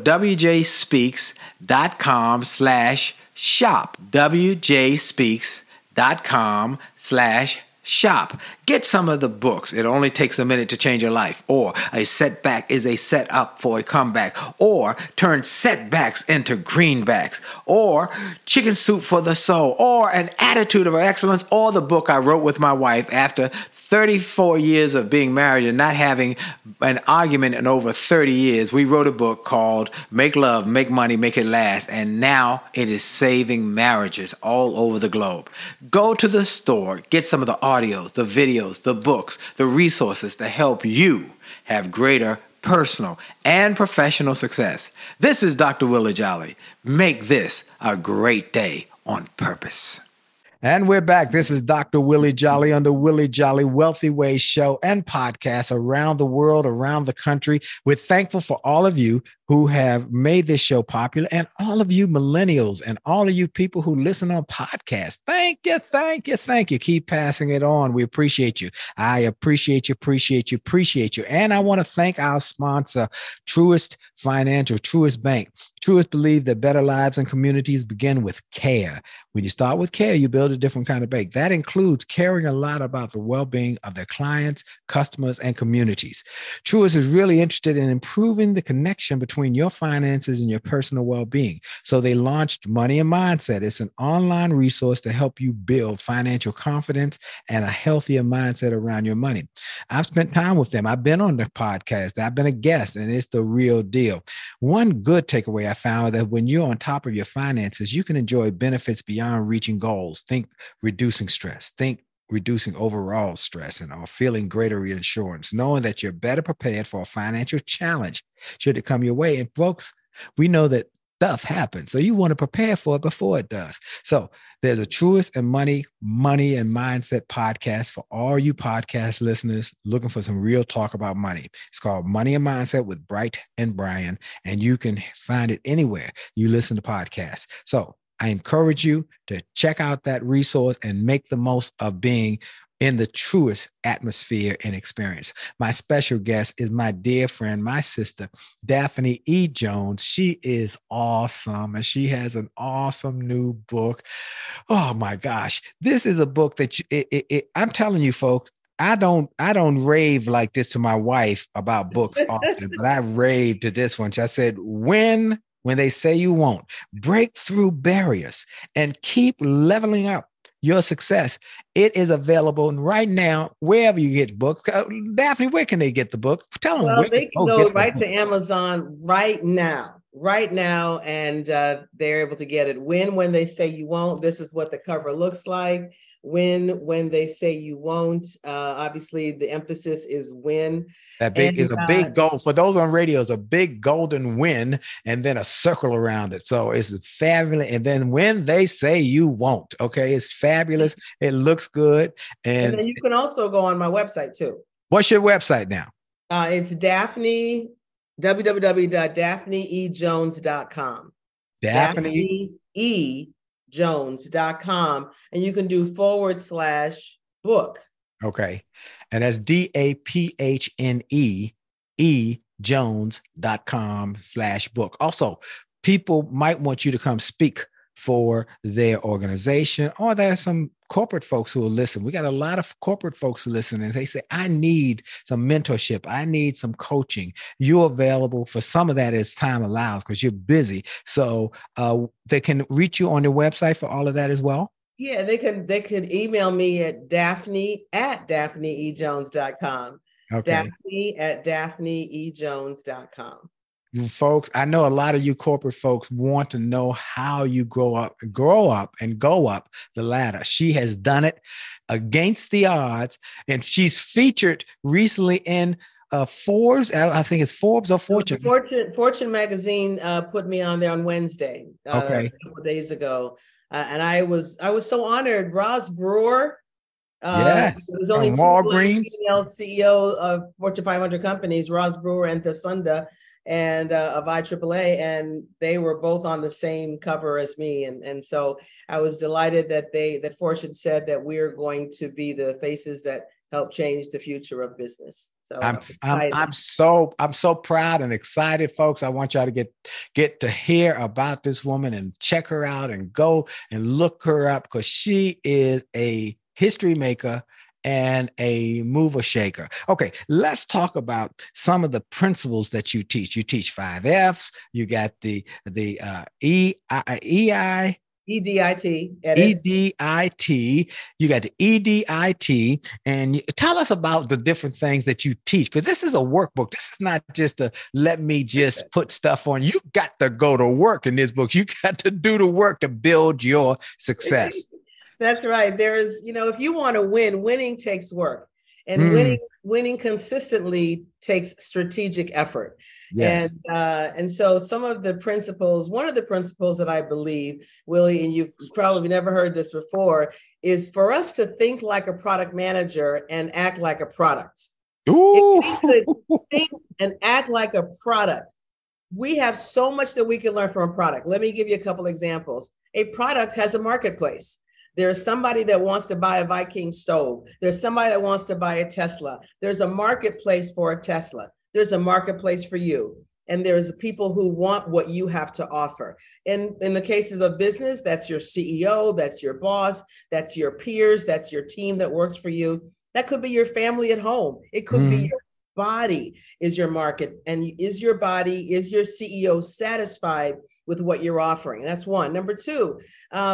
wjspeaks.com/shop. wjspeaks.com/shop. Get some of the books. It only takes a minute to change your life. Or a setback is a setup for a comeback. Or turn setbacks into greenbacks. Or chicken soup for the soul. Or an attitude of excellence. Or the book I wrote with my wife after 34 years of being married and not having an argument in over 30 years. We wrote a book called Make Love, Make Money, Make It Last. And now it is saving marriages all over the globe. Go to the store, get some of the audios, the videos, the books, the resources to help you have greater personal and professional success. This is Dr. Willie Jolly. Make this a great day on purpose. And we're back. This is Dr. Willie Jolly on the Willie Jolly Wealthy Ways Show and podcast around the world, around the country. We're thankful for all of you who have made this show popular, and all of you millennials and all of you people who listen on podcasts. Thank you. Keep passing it on. We appreciate you. I appreciate you. And I want to thank our sponsor, Truist Financial, Truist Bank. Truist believe that better lives and communities begin with care. When you start with care, you build a different kind of bank. That includes caring a lot about the well-being of their clients, customers, and communities. Truist is really interested in improving the connection between your finances and your personal well-being. So they launched Money and Mindset. It's an online resource to help you build financial confidence and a healthier mindset around your money. I've spent time with them. I've been on the podcast. I've been a guest, and it's the real deal. One good takeaway I found that when you're on top of your finances, you can enjoy benefits beyond reaching goals. Think reducing stress. Think reducing overall stress and or feeling greater reassurance, knowing that you're better prepared for a financial challenge should it come your way. And folks, we know that stuff happens. So you want to prepare for it before it does. So there's a Truist and Money and Mindset podcast for all you podcast listeners looking for some real talk about money. It's called Money and Mindset with Bright and Brian, and you can find it anywhere you listen to podcasts. So I encourage you to check out that resource and make the most of being in the truest atmosphere and experience. My special guest is my dear friend, my sister, Daphne E. Jones. She is awesome, and she has an awesome new book. Oh my gosh. This is a book that I'm telling you, folks, I don't rave like this to my wife about books often, but I raved to this one. I said, when they say you won't, break through barriers and keep leveling up your success. It is available right now wherever you get books. Daphne, where can they get the book? Tell them. Well, they can go right to Amazon right now, and they're able to get it. When they say you won't, this is what the cover looks like. When they say you won't, obviously the emphasis is when. That big is a big goal for those on radio. Is a big golden win, and then a circle around it. So it's fabulous. And then when they say you won't, okay, it's fabulous. It looks good, and then you can also go on my website too. What's your website now? It's Daphne, www.daphneejones.com. DaphneeJones.com, and you can do /book. Okay. And that's DAPHNE Jones.com/book. Also, people might want you to come speak for their organization, or there's some corporate folks who will listen. We got a lot of corporate folks who listen, and they say, I need some mentorship. I need some coaching. You're available for some of that as time allows because you're busy. So they can reach you on your website for all of that as well. Yeah, they could email me at Daphne@DaphneeJones.com. Okay. Daphne@DaphneeJones.com. Folks, I know a lot of you corporate folks want to know how you grow up and go up the ladder. She has done it against the odds, and she's featured recently in Forbes. I think it's Forbes or Fortune. Fortune magazine put me on there on Wednesday. A couple of days ago. And I was so honored. Roz Brewer, yes, was only Walgreens, CEO of Fortune 500 companies, Roz Brewer and Thasunda, and of IAAA, and they were both on the same cover as me, and so I was delighted that Fortune said that we're going to be the faces that help change the future of business. So I'm so proud and excited, folks. I want y'all to get to hear about this woman and check her out and go and look her up, because she is a history maker and a mover shaker. Okay, let's talk about some of the principles that you teach. You teach 5 F's. You got the EDIT. You got the EDIT, and tell us about the different things that you teach, because this is a workbook. This is not just a let me just put stuff on. You got to go to work in this book. You got to do the work to build your success. That's right. There's, if you want to win, winning takes work, and winning consistently takes strategic effort. Yes. And so one of the principles that I believe, Willie, and you've probably never heard this before, is for us to think like a product manager and act like a product. Ooh. If we could think and act like a product, we have so much that we can learn from a product. Let me give you a couple examples. A product has a marketplace. There's somebody that wants to buy a Viking stove. There's somebody that wants to buy a Tesla. There's a marketplace for a Tesla. There's a marketplace for you. And there's people who want what you have to offer. In the cases of business, that's your CEO, that's your boss, that's your peers, that's your team that works for you. That could be your family at home. It could be your body is your market. And is your CEO satisfied with what you're offering? That's one. Number two,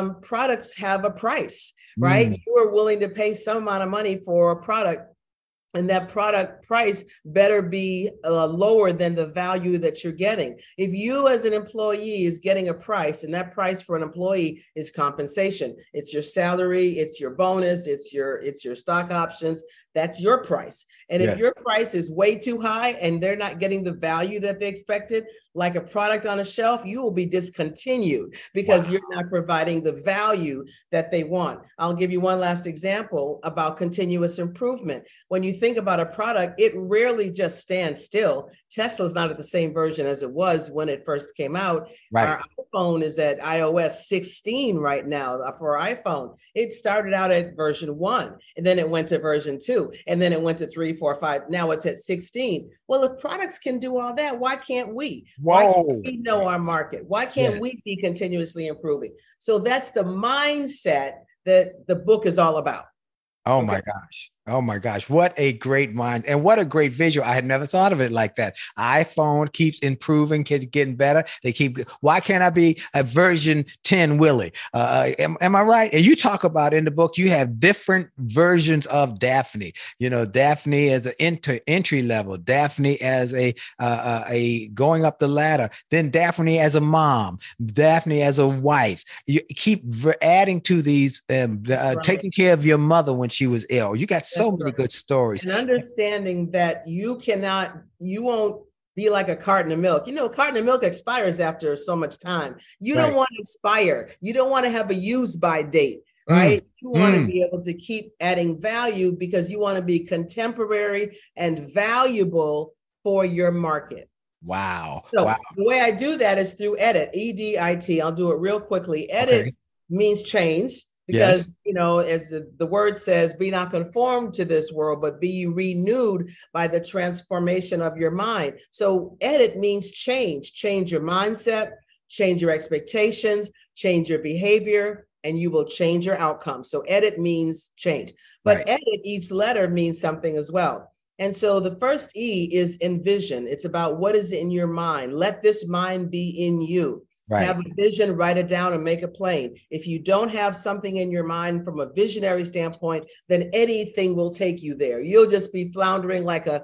products have a price, right? You are willing to pay some amount of money for a product And that product price better be lower than the value that you're getting. If you as an employee is getting a price, and that price for an employee is compensation, it's your salary, it's your bonus, it's your stock options, that's your price. And if your price is way too high and they're not getting the value that they expected, like a product on a shelf, you will be discontinued because you're not providing the value that they want. I'll give you one last example about continuous improvement. When you think about a product, it rarely just stands still. Tesla's not at the same version as it was when it first came out. Right. Our iPhone is at iOS 16 right now for our iPhone. It started out at version 1, and then it went to version 2, and then it went to 3, 4, 5. Now it's at 16. Well, if products can do all that, why can't we? Why can't we know our market? Why can't we be continuously improving? So that's the mindset that the book is all about. Oh my gosh. Oh my gosh. What a great mind and what a great visual. I had never thought of it like that. iPhone keeps improving, getting better. Why can't I be a version 10 Willie? Am I right? And you talk about in the book, you have different versions of Daphne, Daphne as an entry level, Daphne as a going up the ladder, then Daphne as a mom, Daphne as a wife. You keep adding to these, taking care of your mother when she was ill. You got so many good stories. And understanding that you won't be like a carton of milk. A carton of milk expires after so much time. You don't want to expire. You don't want to have a use by date, right? You want to be able to keep adding value because you want to be contemporary and valuable for your market. Wow. So the way I do that is through EDIT, EDIT. I'll do it real quickly. EDIT means change. Because, as the word says, be not conformed to this world, but be you renewed by the transformation of your mind. So EDIT means change your mindset, change your expectations, change your behavior, and you will change your outcomes. So EDIT means change, but EDIT, each letter means something as well. And so the first E is envision. It's about what is in your mind. Let this mind be in you. Have a vision, write it down, and make it plain. If you don't have something in your mind from a visionary standpoint, then anything will take you there. You'll just be floundering like a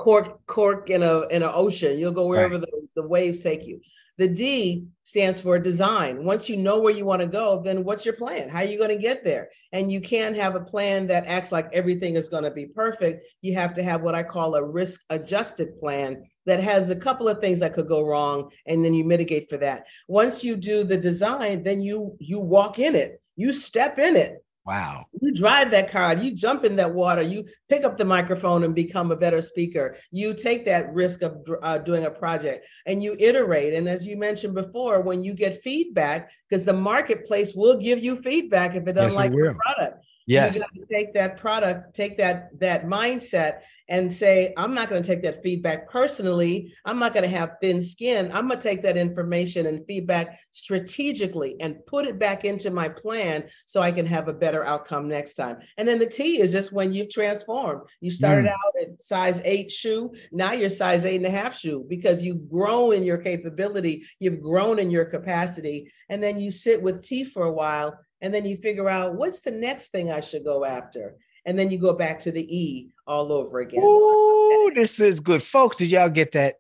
cork in an ocean. You'll go wherever the waves take you. The D stands for design. Once you know where you want to go, then what's your plan? How are you going to get there? And you can't have a plan that acts like everything is going to be perfect. You have to have what I call a risk-adjusted plan that has a couple of things that could go wrong, and then you mitigate for that. Once you do the design, then you walk in it. You step in it. Wow. You drive that car, you jump in that water, you pick up the microphone and become a better speaker. You take that risk of doing a project and you iterate. And as you mentioned before, when you get feedback, because the marketplace will give you feedback if it doesn't like your product. Yes. You got to take that product, take that mindset and say, I'm not going to take that feedback personally. I'm not going to have thin skin. I'm going to take that information and feedback strategically and put it back into my plan so I can have a better outcome next time. And then the T is just when you've transformed. You started out at size 8 shoe. Now you're size 8.5 shoe because you've grown in your capability. You've grown in your capacity. And then you sit with T for a while. And then you figure out what's the next thing I should go after. And then you go back to the E all over again. Oh, this is good. Folks, did y'all get that?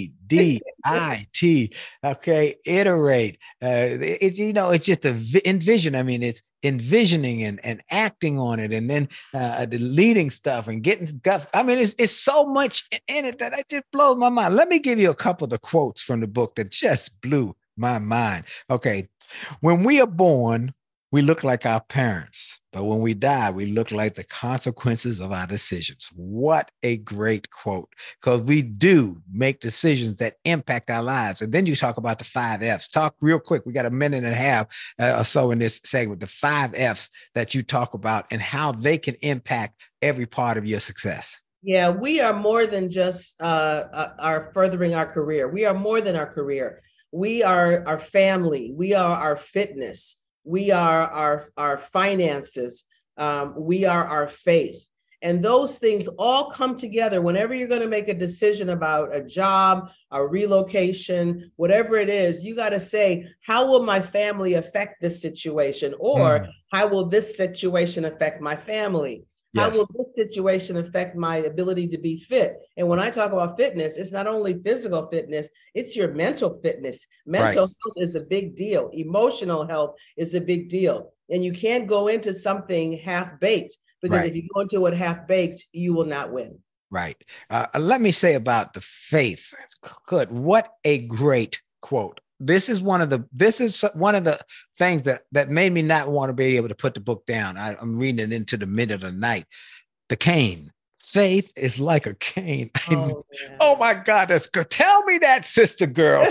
EDIT. Okay, iterate. It's just envision. I mean, it's envisioning and acting on it, and then deleting stuff and getting stuff. I mean, it's so much in it that it just blows my mind. Let me give you a couple of the quotes from the book that just blew my mind. Okay, when we are born, we look like our parents, but when we die, we look like the consequences of our decisions. What a great quote, because we do make decisions that impact our lives. And then you talk about the 5 F's. Talk real quick. We got a minute and a half or so in this segment, the 5 F's that you talk about and how they can impact every part of your success. Yeah, we are more than just our furthering our career. We are more than our career. We are our family. We are our fitness. We are our finances. We are our faith. And those things all come together whenever you're going to make a decision about a job, a relocation, whatever it is. You got to say, how will my family affect this situation? Or how will this situation affect my family? How Yes. will this situation affect my ability to be fit? And when I talk about fitness, it's not only physical fitness, it's your mental fitness. Mental health is a big deal. Emotional health is a big deal. And you can't go into something half-baked, because if you go into it half-baked, you will not win. Right. Let me say about the faith. Good. What a great quote. This is one of the things that made me not want to be able to put the book down. I'm reading it into the middle of the night. The cane. Faith is like a cane. Oh my God, that's good. Tell me that, sister girl.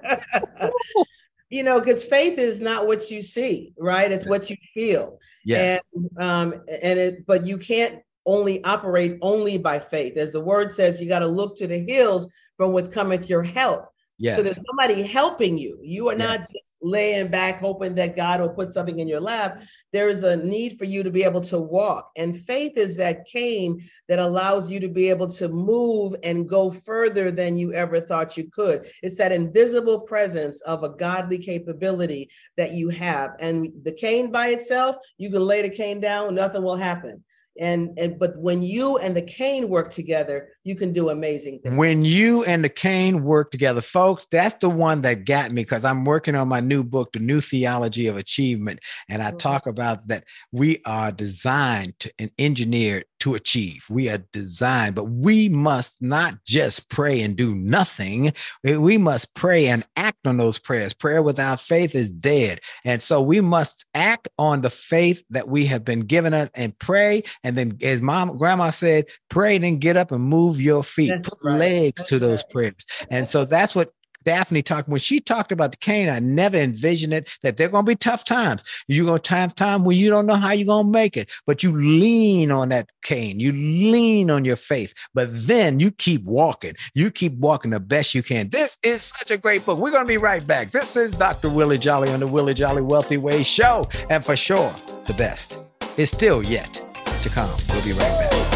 Because faith is not what you see, right? It's what you feel. Yes. But you can't only operate only by faith. As the word says, you got to look to the hills from what cometh your help. Yes. So there's somebody helping you. You are not just laying back hoping that God will put something in your lap. There is a need for you to be able to walk. And faith is that cane that allows you to be able to move and go further than you ever thought you could. It's that invisible presence of a godly capability that you have. And the cane by itself, you can lay the cane down, nothing will happen. But when you and the cane work together, you can do amazing things. When you and the cane work together, folks, that's the one that got me, because I'm working on my new book, The New Theology of Achievement. And I talk about that we are designed and engineered to achieve. We are designed, but we must not just pray and do nothing. We must pray and act on those prayers. Prayer without faith is dead. And so we must act on the faith that we have been given us and pray. And then, as grandma said, pray, then get up and move your feet, put legs to those prayers. And so that's what Daphne talked, when she talked about the cane, I never envisioned it, that there are going to be tough times. You're going to have time when you don't know how you're going to make it, but you lean on that cane. You lean on your faith, but then you keep walking. You keep walking the best you can. This is such a great book. We're going to be right back. This is Dr. Willie Jolly on the Willie Jolly Wealthy Way Show. And for sure, the best is still yet to come. We'll be right back.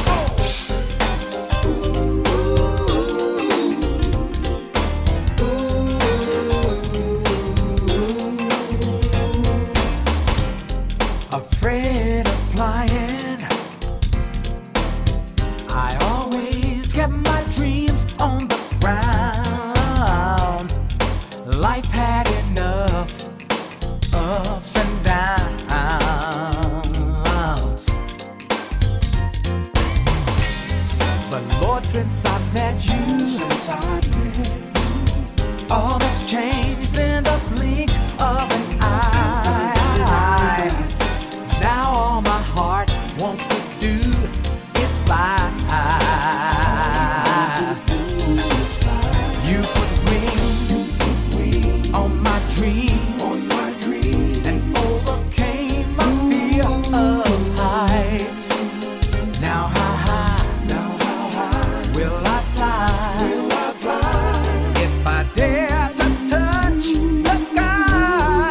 Afraid of flying, I always kept my dreams on the ground. Life had enough ups and downs, but Lord, since I met you, all that's changed in the blink of an eye. Now all my heart wants to do is fly. You put wings on my dreams, and overcame my fear of heights. Now how high will I fly? If I dare to touch the sky.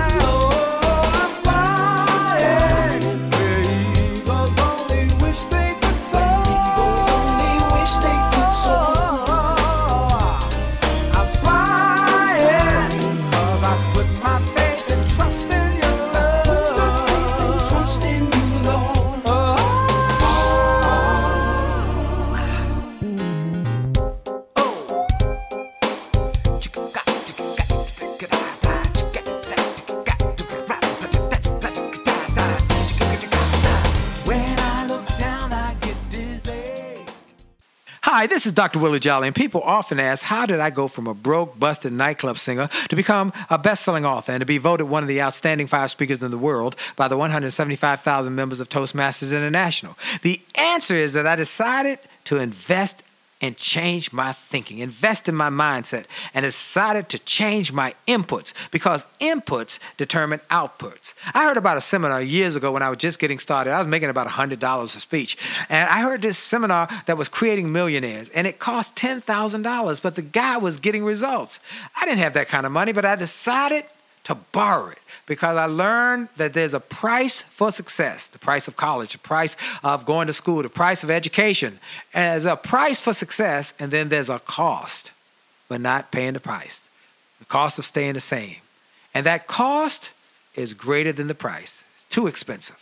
Hi, this is Dr. Willie Jolly, and people often ask, how did I go from a broke, busted nightclub singer to become a best-selling author and to be voted one of the outstanding 5 speakers in the world by the 175,000 members of Toastmasters International? The answer is that I decided to invest and change my thinking, invest in my mindset, and decided to change my inputs, because inputs determine outputs. I heard about a seminar years ago when I was just getting started. I was making about $100 a speech. And I heard this seminar that was creating millionaires, and it cost $10,000, but the guy was getting results. I didn't have that kind of money, but I decided to borrow it, because I learned that there's a price for success, the price of college, the price of going to school, the price of education. And there's a price for success, and then there's a cost for not paying the price, the cost of staying the same. And that cost is greater than the price. It's too expensive.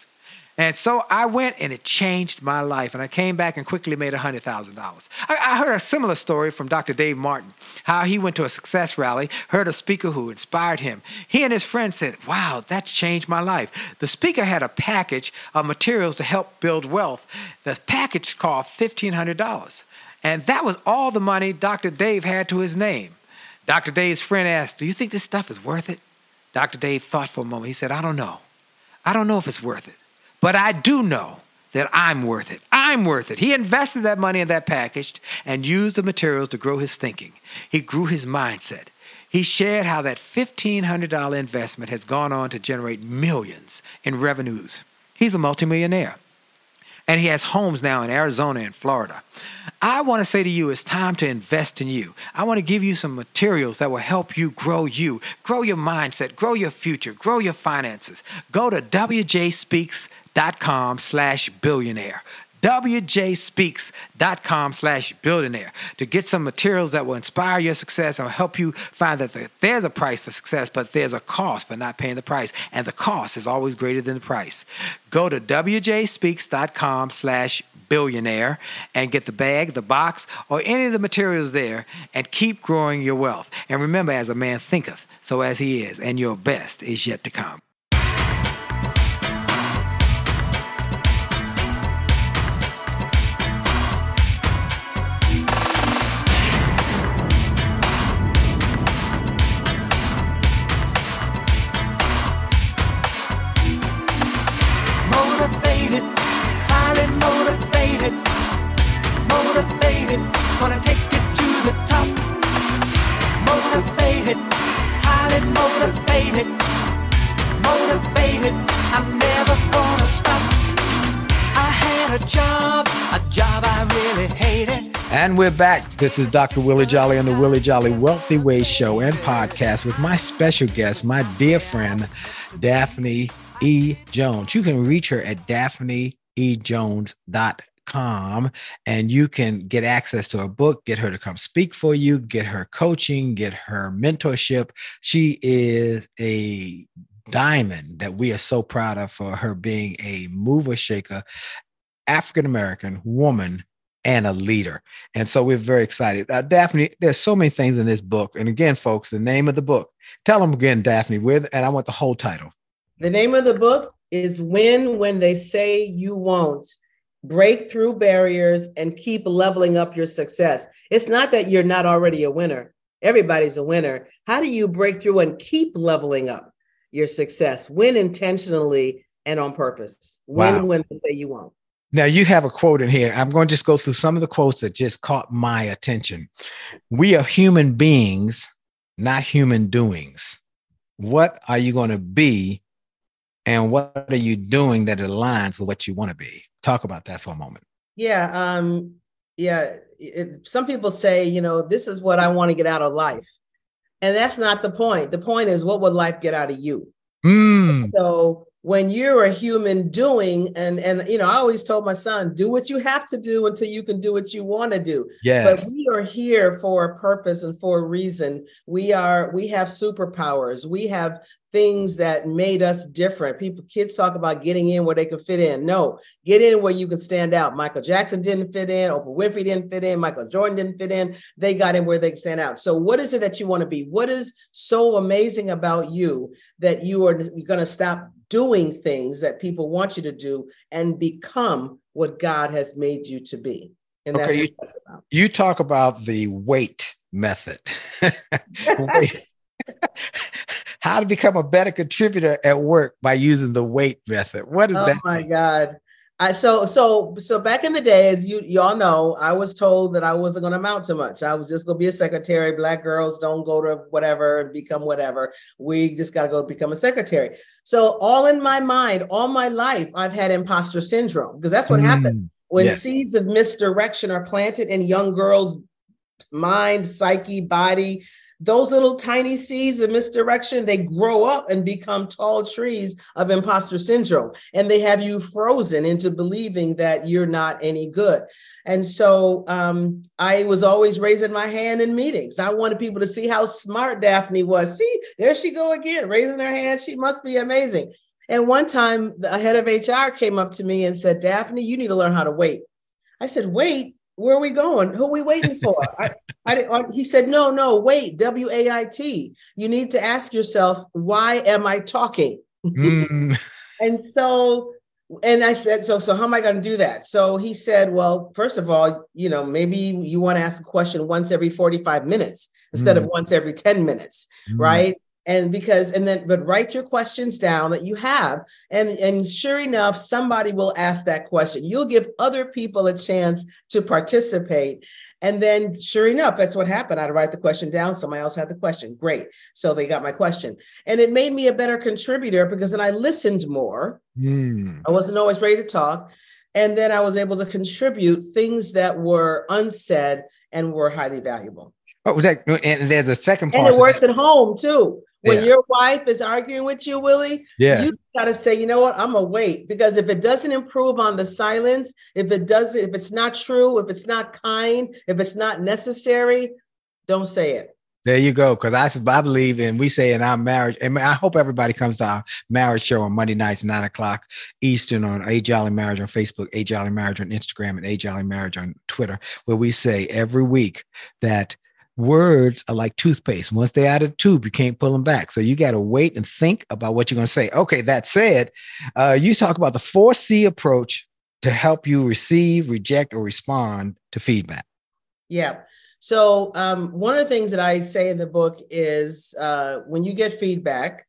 And so I went, and it changed my life. And I came back and quickly made $100,000. I heard a similar story from Dr. Dave Martin, how he went to a success rally, heard a speaker who inspired him. He and his friend said, wow, that's changed my life. The speaker had a package of materials to help build wealth. The package cost $1,500. And that was all the money Dr. Dave had to his name. Dr. Dave's friend asked, do you think this stuff is worth it? Dr. Dave thought for a moment. He said, I don't know. I don't know if it's worth it. But I do know that I'm worth it. I'm worth it. He invested that money in that package and used the materials to grow his thinking. He grew his mindset. He shared how that $1,500 investment has gone on to generate millions in revenues. He's a multimillionaire. And he has homes now in Arizona and Florida. I want to say to you, it's time to invest in you. I want to give you some materials that will help you, grow your mindset, grow your future, grow your finances. Go to wjspeaks.com/billionaire. wjspeaks.com/billionaire to get some materials that will inspire your success and will help you find that there's a price for success, but there's a cost for not paying the price. And the cost is always greater than the price. Go to wjspeaks.com/billionaire and get the bag, the box, or any of the materials there and keep growing your wealth. And remember, as a man thinketh, so as he is, and your best is yet to come. Gonna take it to the top. Motivated, highly motivated. Motivated, I'm never gonna stop. I had a job I really hated. And we're back. This is Dr. Willie Jolly on the Willie Jolly Wealthy Ways Show and podcast with my special guest, my dear friend, Daphne E. Jones. You can reach her at daphneejones.com. And you can get access to her book, get her to come speak for you, get her coaching, get her mentorship. She is a diamond that we are so proud of for her being a mover, shaker, African-American woman, and a leader. And so we're very excited. Daphne, there's so many things in this book. And again, folks, the name of the book, tell them again, Daphne, and I want the whole title. The name of the book is Win When They Say You Won't. Break through barriers and keep leveling up your success. It's not that you're not already a winner. Everybody's a winner. How do you break through and keep leveling up your success? Win intentionally and on purpose. Win when they say you won't. Now, you have a quote in here. I'm going to just go through some of the quotes that just caught my attention. We are human beings, not human doings. What are you going to be, and what are you doing that aligns with what you want to be? Talk about that for a moment. Yeah. Some people say, this is what I want to get out of life. And that's not the point. The point is, what would life get out of you? So when you're a human doing, and I always told my son, do what you have to do until you can do what you want to do. Yes. But we are here for a purpose and for a reason. We have superpowers. We have things that made us different. Kids talk about getting in where they can fit in. No, get in where you can stand out. Michael Jackson didn't fit in. Oprah Winfrey didn't fit in. Michael Jordan didn't fit in. They got in where they can stand out. So what is it that you want to be? What is so amazing about you that you are going to stop doing things that people want you to do and become what God has made you to be? And that's what that's about. You talk about the weight method. How to become a better contributor at work by using the weight method. What is that? Oh my God. So back in the day, as y'all know, I was told that I wasn't going to amount to much. I was just going to be a secretary. Black girls don't go to whatever and become whatever. We just got to go become a secretary. So all in my mind, all my life, I've had imposter syndrome, because that's what happens when seeds of misdirection are planted in young girls' mind, psyche, body. Those little tiny seeds of misdirection, they grow up and become tall trees of imposter syndrome. And they have you frozen into believing that you're not any good. And so I was always raising my hand in meetings. I wanted people to see how smart Daphne was. See, there she go again, raising her hand. She must be amazing. And one time the head of HR came up to me and said, Daphne, you need to learn how to wait. I said, wait, where are we going? Who are we waiting for? He said, no, wait, W-A-I-T. You need to ask yourself, why am I talking? And I said, so how am I going to do that? So he said, well, first of all, maybe you want to ask a question once every 45 minutes instead of once every 10 minutes, right? But write your questions down that you have. And sure enough, somebody will ask that question. You'll give other people a chance to participate. And then sure enough, that's what happened. I'd write the question down. Somebody else had the question. Great. So they got my question. And it made me a better contributor because then I listened more. I wasn't always ready to talk. And then I was able to contribute things that were unsaid and were highly valuable. Oh, and there's a second part. And it works at home too. When your wife is arguing with you, Willie, you got to say, you know what, I'm going to wait. Because if it doesn't improve on the silence, if it's not true, if it's not kind, if it's not necessary, don't say it. There you go. Because I believe, and we say in our marriage, and I hope everybody comes to our marriage show on Monday nights, 9:00 Eastern on A Jolly Marriage on Facebook, A Jolly Marriage on Instagram, and A Jolly Marriage on Twitter, where we say every week that words are like toothpaste. Once they're out of the tube, you can't pull them back. So you got to wait and think about what you're going to say. Okay, that said, you talk about the 4C approach to help you receive, reject, or respond to feedback. Yeah. So one of the things that I say in the book is when you get feedback,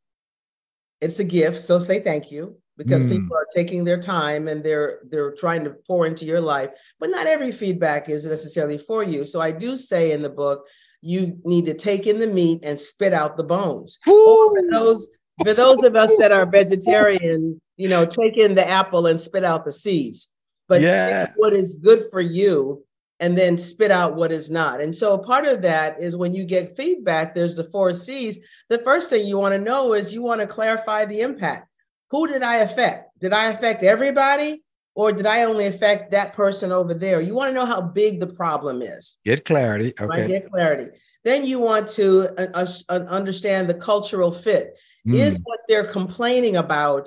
it's a gift. So say thank you, because people are taking their time and they're trying to pour into your life. But not every feedback is necessarily for you. So I do say in the book, you need to take in the meat and spit out the bones. Or for those of us that are vegetarian, take in the apple and spit out the seeds. But take what is good for you and then spit out what is not. And so part of that is when you get feedback, there's the 4 C's. The first thing you want to know is you want to clarify the impact. Who did I affect? Did I affect everybody? Or did I only affect that person over there? You want to know how big the problem is. Get clarity. Okay. Right? Get clarity. Then you want to understand the cultural fit. Is what they're complaining about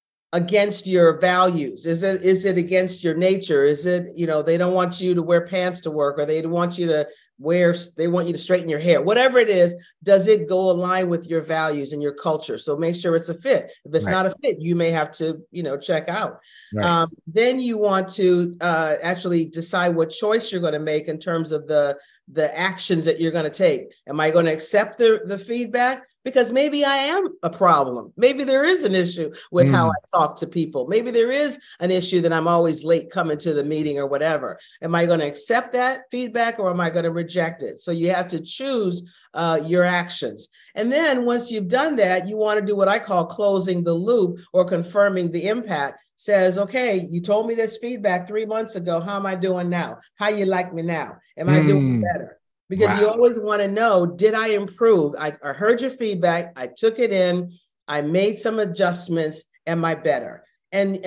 against your values? Is it against your nature? Is it, they don't want you to wear pants to work, or they want you to straighten your hair, whatever it is, does it go align with your values and your culture? So make sure it's a fit. If it's not a fit, you may have to, check out. Right. Then you want to actually decide what choice you're going to make in terms of the actions that you're going to take. Am I going to accept the feedback? Because maybe I am a problem. Maybe there is an issue with how I talk to people. Maybe there is an issue that I'm always late coming to the meeting or whatever. Am I going to accept that feedback, or am I going to reject it? So you have to choose your actions. And then once you've done that, you want to do what I call closing the loop, or confirming the impact. Says, okay, you told me this feedback 3 months ago. How am I doing now? How you like me now? Am I doing better? Because you always want to know, did I improve? I heard your feedback. I took it in. I made some adjustments. Am I better? And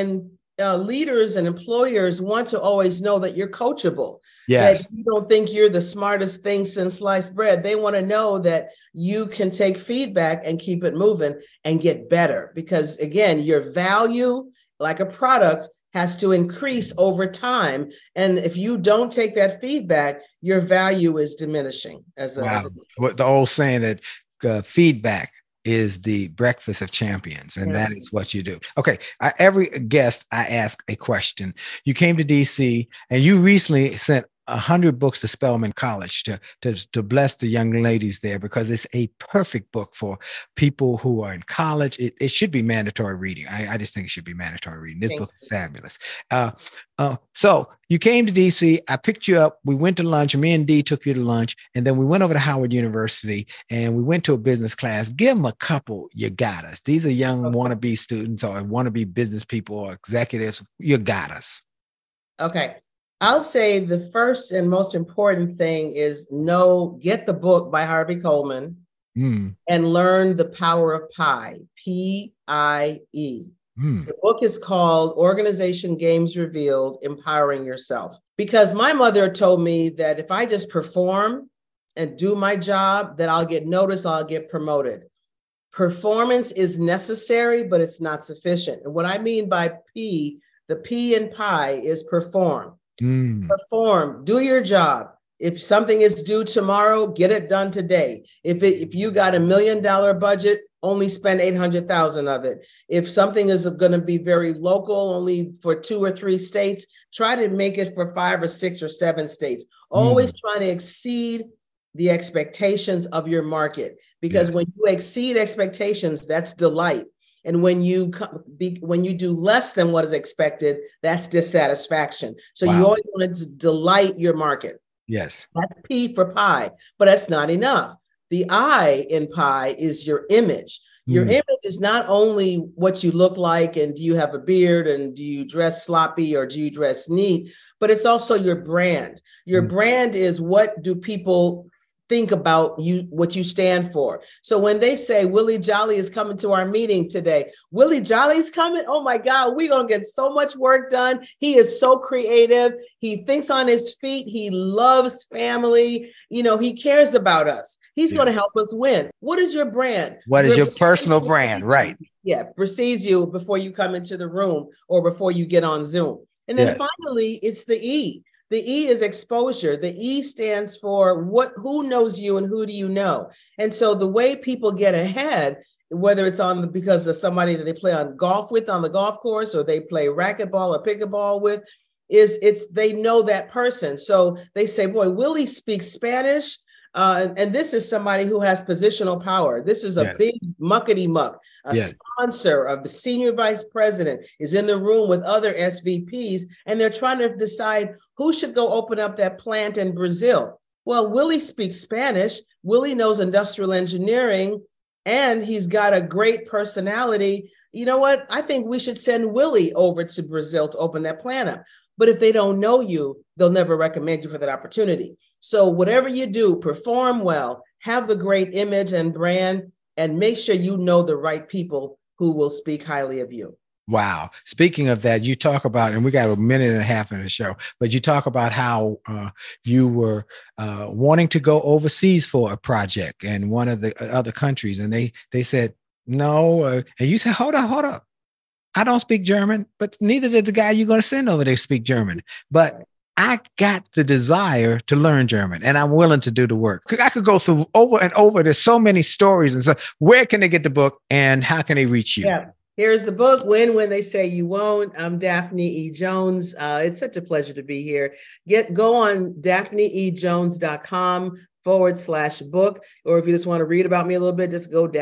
leaders and employers want to always know that you're coachable. Yes. That you don't think you're the smartest thing since sliced bread. They want to know that you can take feedback and keep it moving and get better. Because again, your value, like a product, has to increase over time. And if you don't take that feedback, your value is diminishing. What the old saying that feedback is the breakfast of champions, and that is what you do. Okay, every guest, I ask a question. You came to DC, and you recently sent 100 books to Spelman College to bless the young ladies there, because it's a perfect book for people who are in college. It should be mandatory reading. I just think it should be mandatory reading. This book is fabulous. So you came to DC. I picked you up. We went to lunch. Me and Dee took you to lunch, and then we went over to Howard University, and we went to a business class. Give them a couple. You got us. These are young wannabe students or wannabe business people or executives. You got us. Okay. I'll say the first and most important thing is get the book by Harvey Coleman and learn the power of PIE, P-I-E. The book is called Organization Games Revealed, Empowering Yourself. Because my mother told me that if I just perform and do my job, that I'll get noticed, I'll get promoted. Performance is necessary, but it's not sufficient. And what I mean by P, the P in pie is perform. Perform, do your job. If something is due tomorrow, get it done today. If you got $1 million budget, only spend 800,000 of it. If something is going to be very local, only for 2 or 3 states, try to make it for 5 or 6 or 7 states. Always trying to exceed the expectations of your market, because when you exceed expectations, that's delight. And when you do less than what is expected, that's dissatisfaction. So you always want to delight your market. Yes. That's P for pie, but that's not enough. The I in pie is your image. Your image is not only what you look like and do you have a beard and do you dress sloppy or do you dress neat, but it's also your brand. Your brand is what do people think about you, what you stand for. So when they say Willie Jolly is coming to our meeting today, Willie Jolly's coming. Oh my God, we're going to get so much work done. He is so creative. He thinks on his feet. He loves family. You know, he cares about us. He's going to help us win. What is your brand? What is your personal brand? Right. Yeah. Precedes you before you come into the room or before you get on Zoom. And then finally, it's the E. The E is exposure. The E stands for who knows you and who do you know? And so the way people get ahead, whether it's because of somebody that they play on golf with on the golf course, or they play racquetball or pickleball with, they know that person. So they say, boy, Willie speaks Spanish. And this is somebody who has positional power. This is a big muckety muck. A sponsor of the senior vice president is in the room with other SVPs, and they're trying to decide who should go open up that plant in Brazil. Well, Willie speaks Spanish. Willie knows industrial engineering, and he's got a great personality. You know what? I think we should send Willie over to Brazil to open that plant up. But if they don't know you, they'll never recommend you for that opportunity. So whatever you do, perform well, have the great image and brand, and make sure you know the right people who will speak highly of you. Wow. Speaking of that, you talk about, and we got a minute and a half in the show, but you talk about how you were wanting to go overseas for a project in one of the other countries. And they said, no. And you said, hold up. I don't speak German, but neither did the guy you're going to send over there speak German. But I got the desire to learn German, and I'm willing to do the work. I could go through over and over. There's so many stories. And so where can they get the book and how can they reach you? Yeah. Here's the book, Win When They Say You Won't. I'm Daphne E. Jones. It's such a pleasure to be here. Go on daphneejones.com/book, or if you just want to read about me a little bit, just go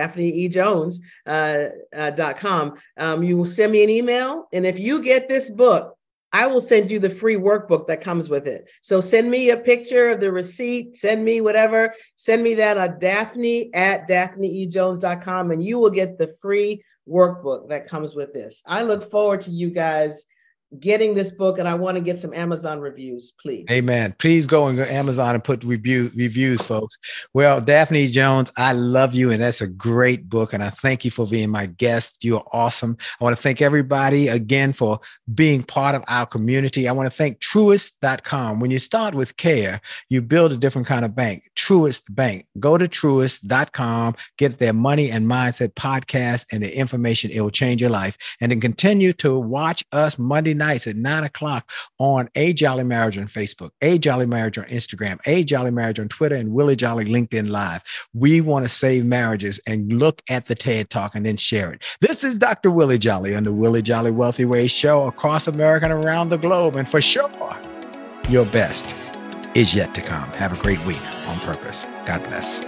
daphneejones.com. You will send me an email, and if you get this book, I will send you the free workbook that comes with it. So send me a picture of the receipt, send me whatever, send me that on daphne@daphneejones.com, and you will get the free workbook that comes with this. I look forward to you guys getting this book, and I want to get some Amazon reviews, please. Amen. Please go on Amazon and put reviews, folks. Well, Daphne Jones, I love you, and that's a great book, and I thank you for being my guest. You are awesome. I want to thank everybody again for being part of our community. I want to thank Truist.com. When you start with care, you build a different kind of bank. Truist Bank. Go to Truist.com, get their Money and Mindset podcast and the information. It will change your life. And then continue to watch us Monday nights at 9:00 on A Jolly Marriage on Facebook, A Jolly Marriage on Instagram, A Jolly Marriage on Twitter, and Willie Jolly LinkedIn Live. We want to save marriages, and look at the TED Talk and then share it. This is Dr. Willie Jolly on the Willie Jolly Wealthy Ways show across America and around the globe. And for sure, your best is yet to come. Have a great week on purpose. God bless.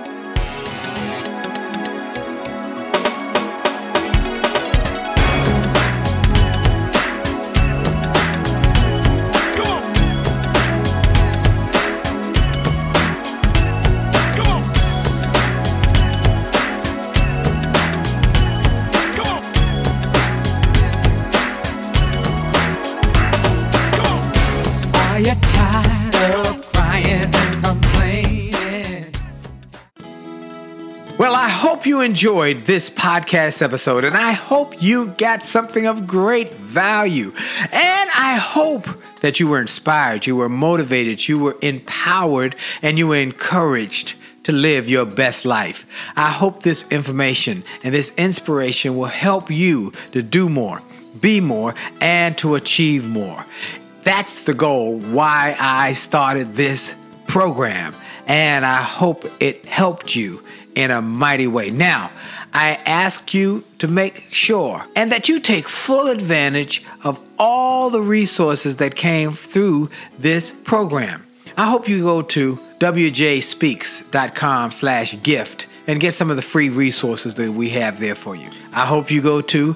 Well, I hope you enjoyed this podcast episode, and I hope you got something of great value. And I hope that you were inspired, you were motivated, you were empowered, and you were encouraged to to live your best life. I hope this information and this inspiration will help you to do more, be more, and to achieve more. That's the goal why I started this program, and I hope it helped you in a mighty way. Now, I ask you to make sure and that you take full advantage of all the resources that came through this program. I hope you go to wjspeaks.com/gift and get some of the free resources that we have there for you. I hope you go to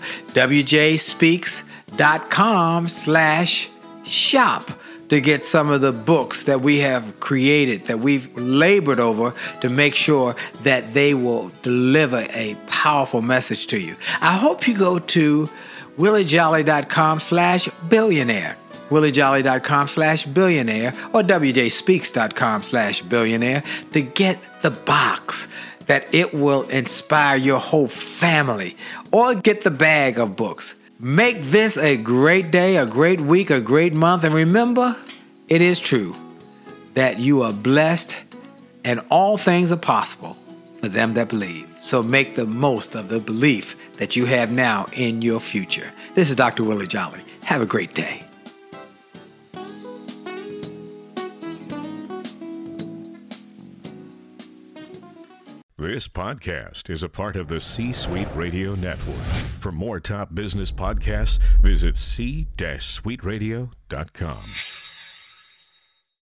wjspeaks.com/shop to get some of the books that we have created, that we've labored over to make sure that they will deliver a powerful message to you. I hope you go to williejolly.com/billionaire, williejolly.com/billionaire, or wjspeaks.com/billionaire to get the box that it will inspire your whole family, or get the bag of books. Make this a great day, a great week, a great month. And remember, it is true that you are blessed and all things are possible for them that believe. So make the most of the belief that you have now in your future. This is Dr. Willie Jolly. Have a great day. This podcast is a part of the C-Suite Radio Network. For more top business podcasts, visit c-suiteradio.com.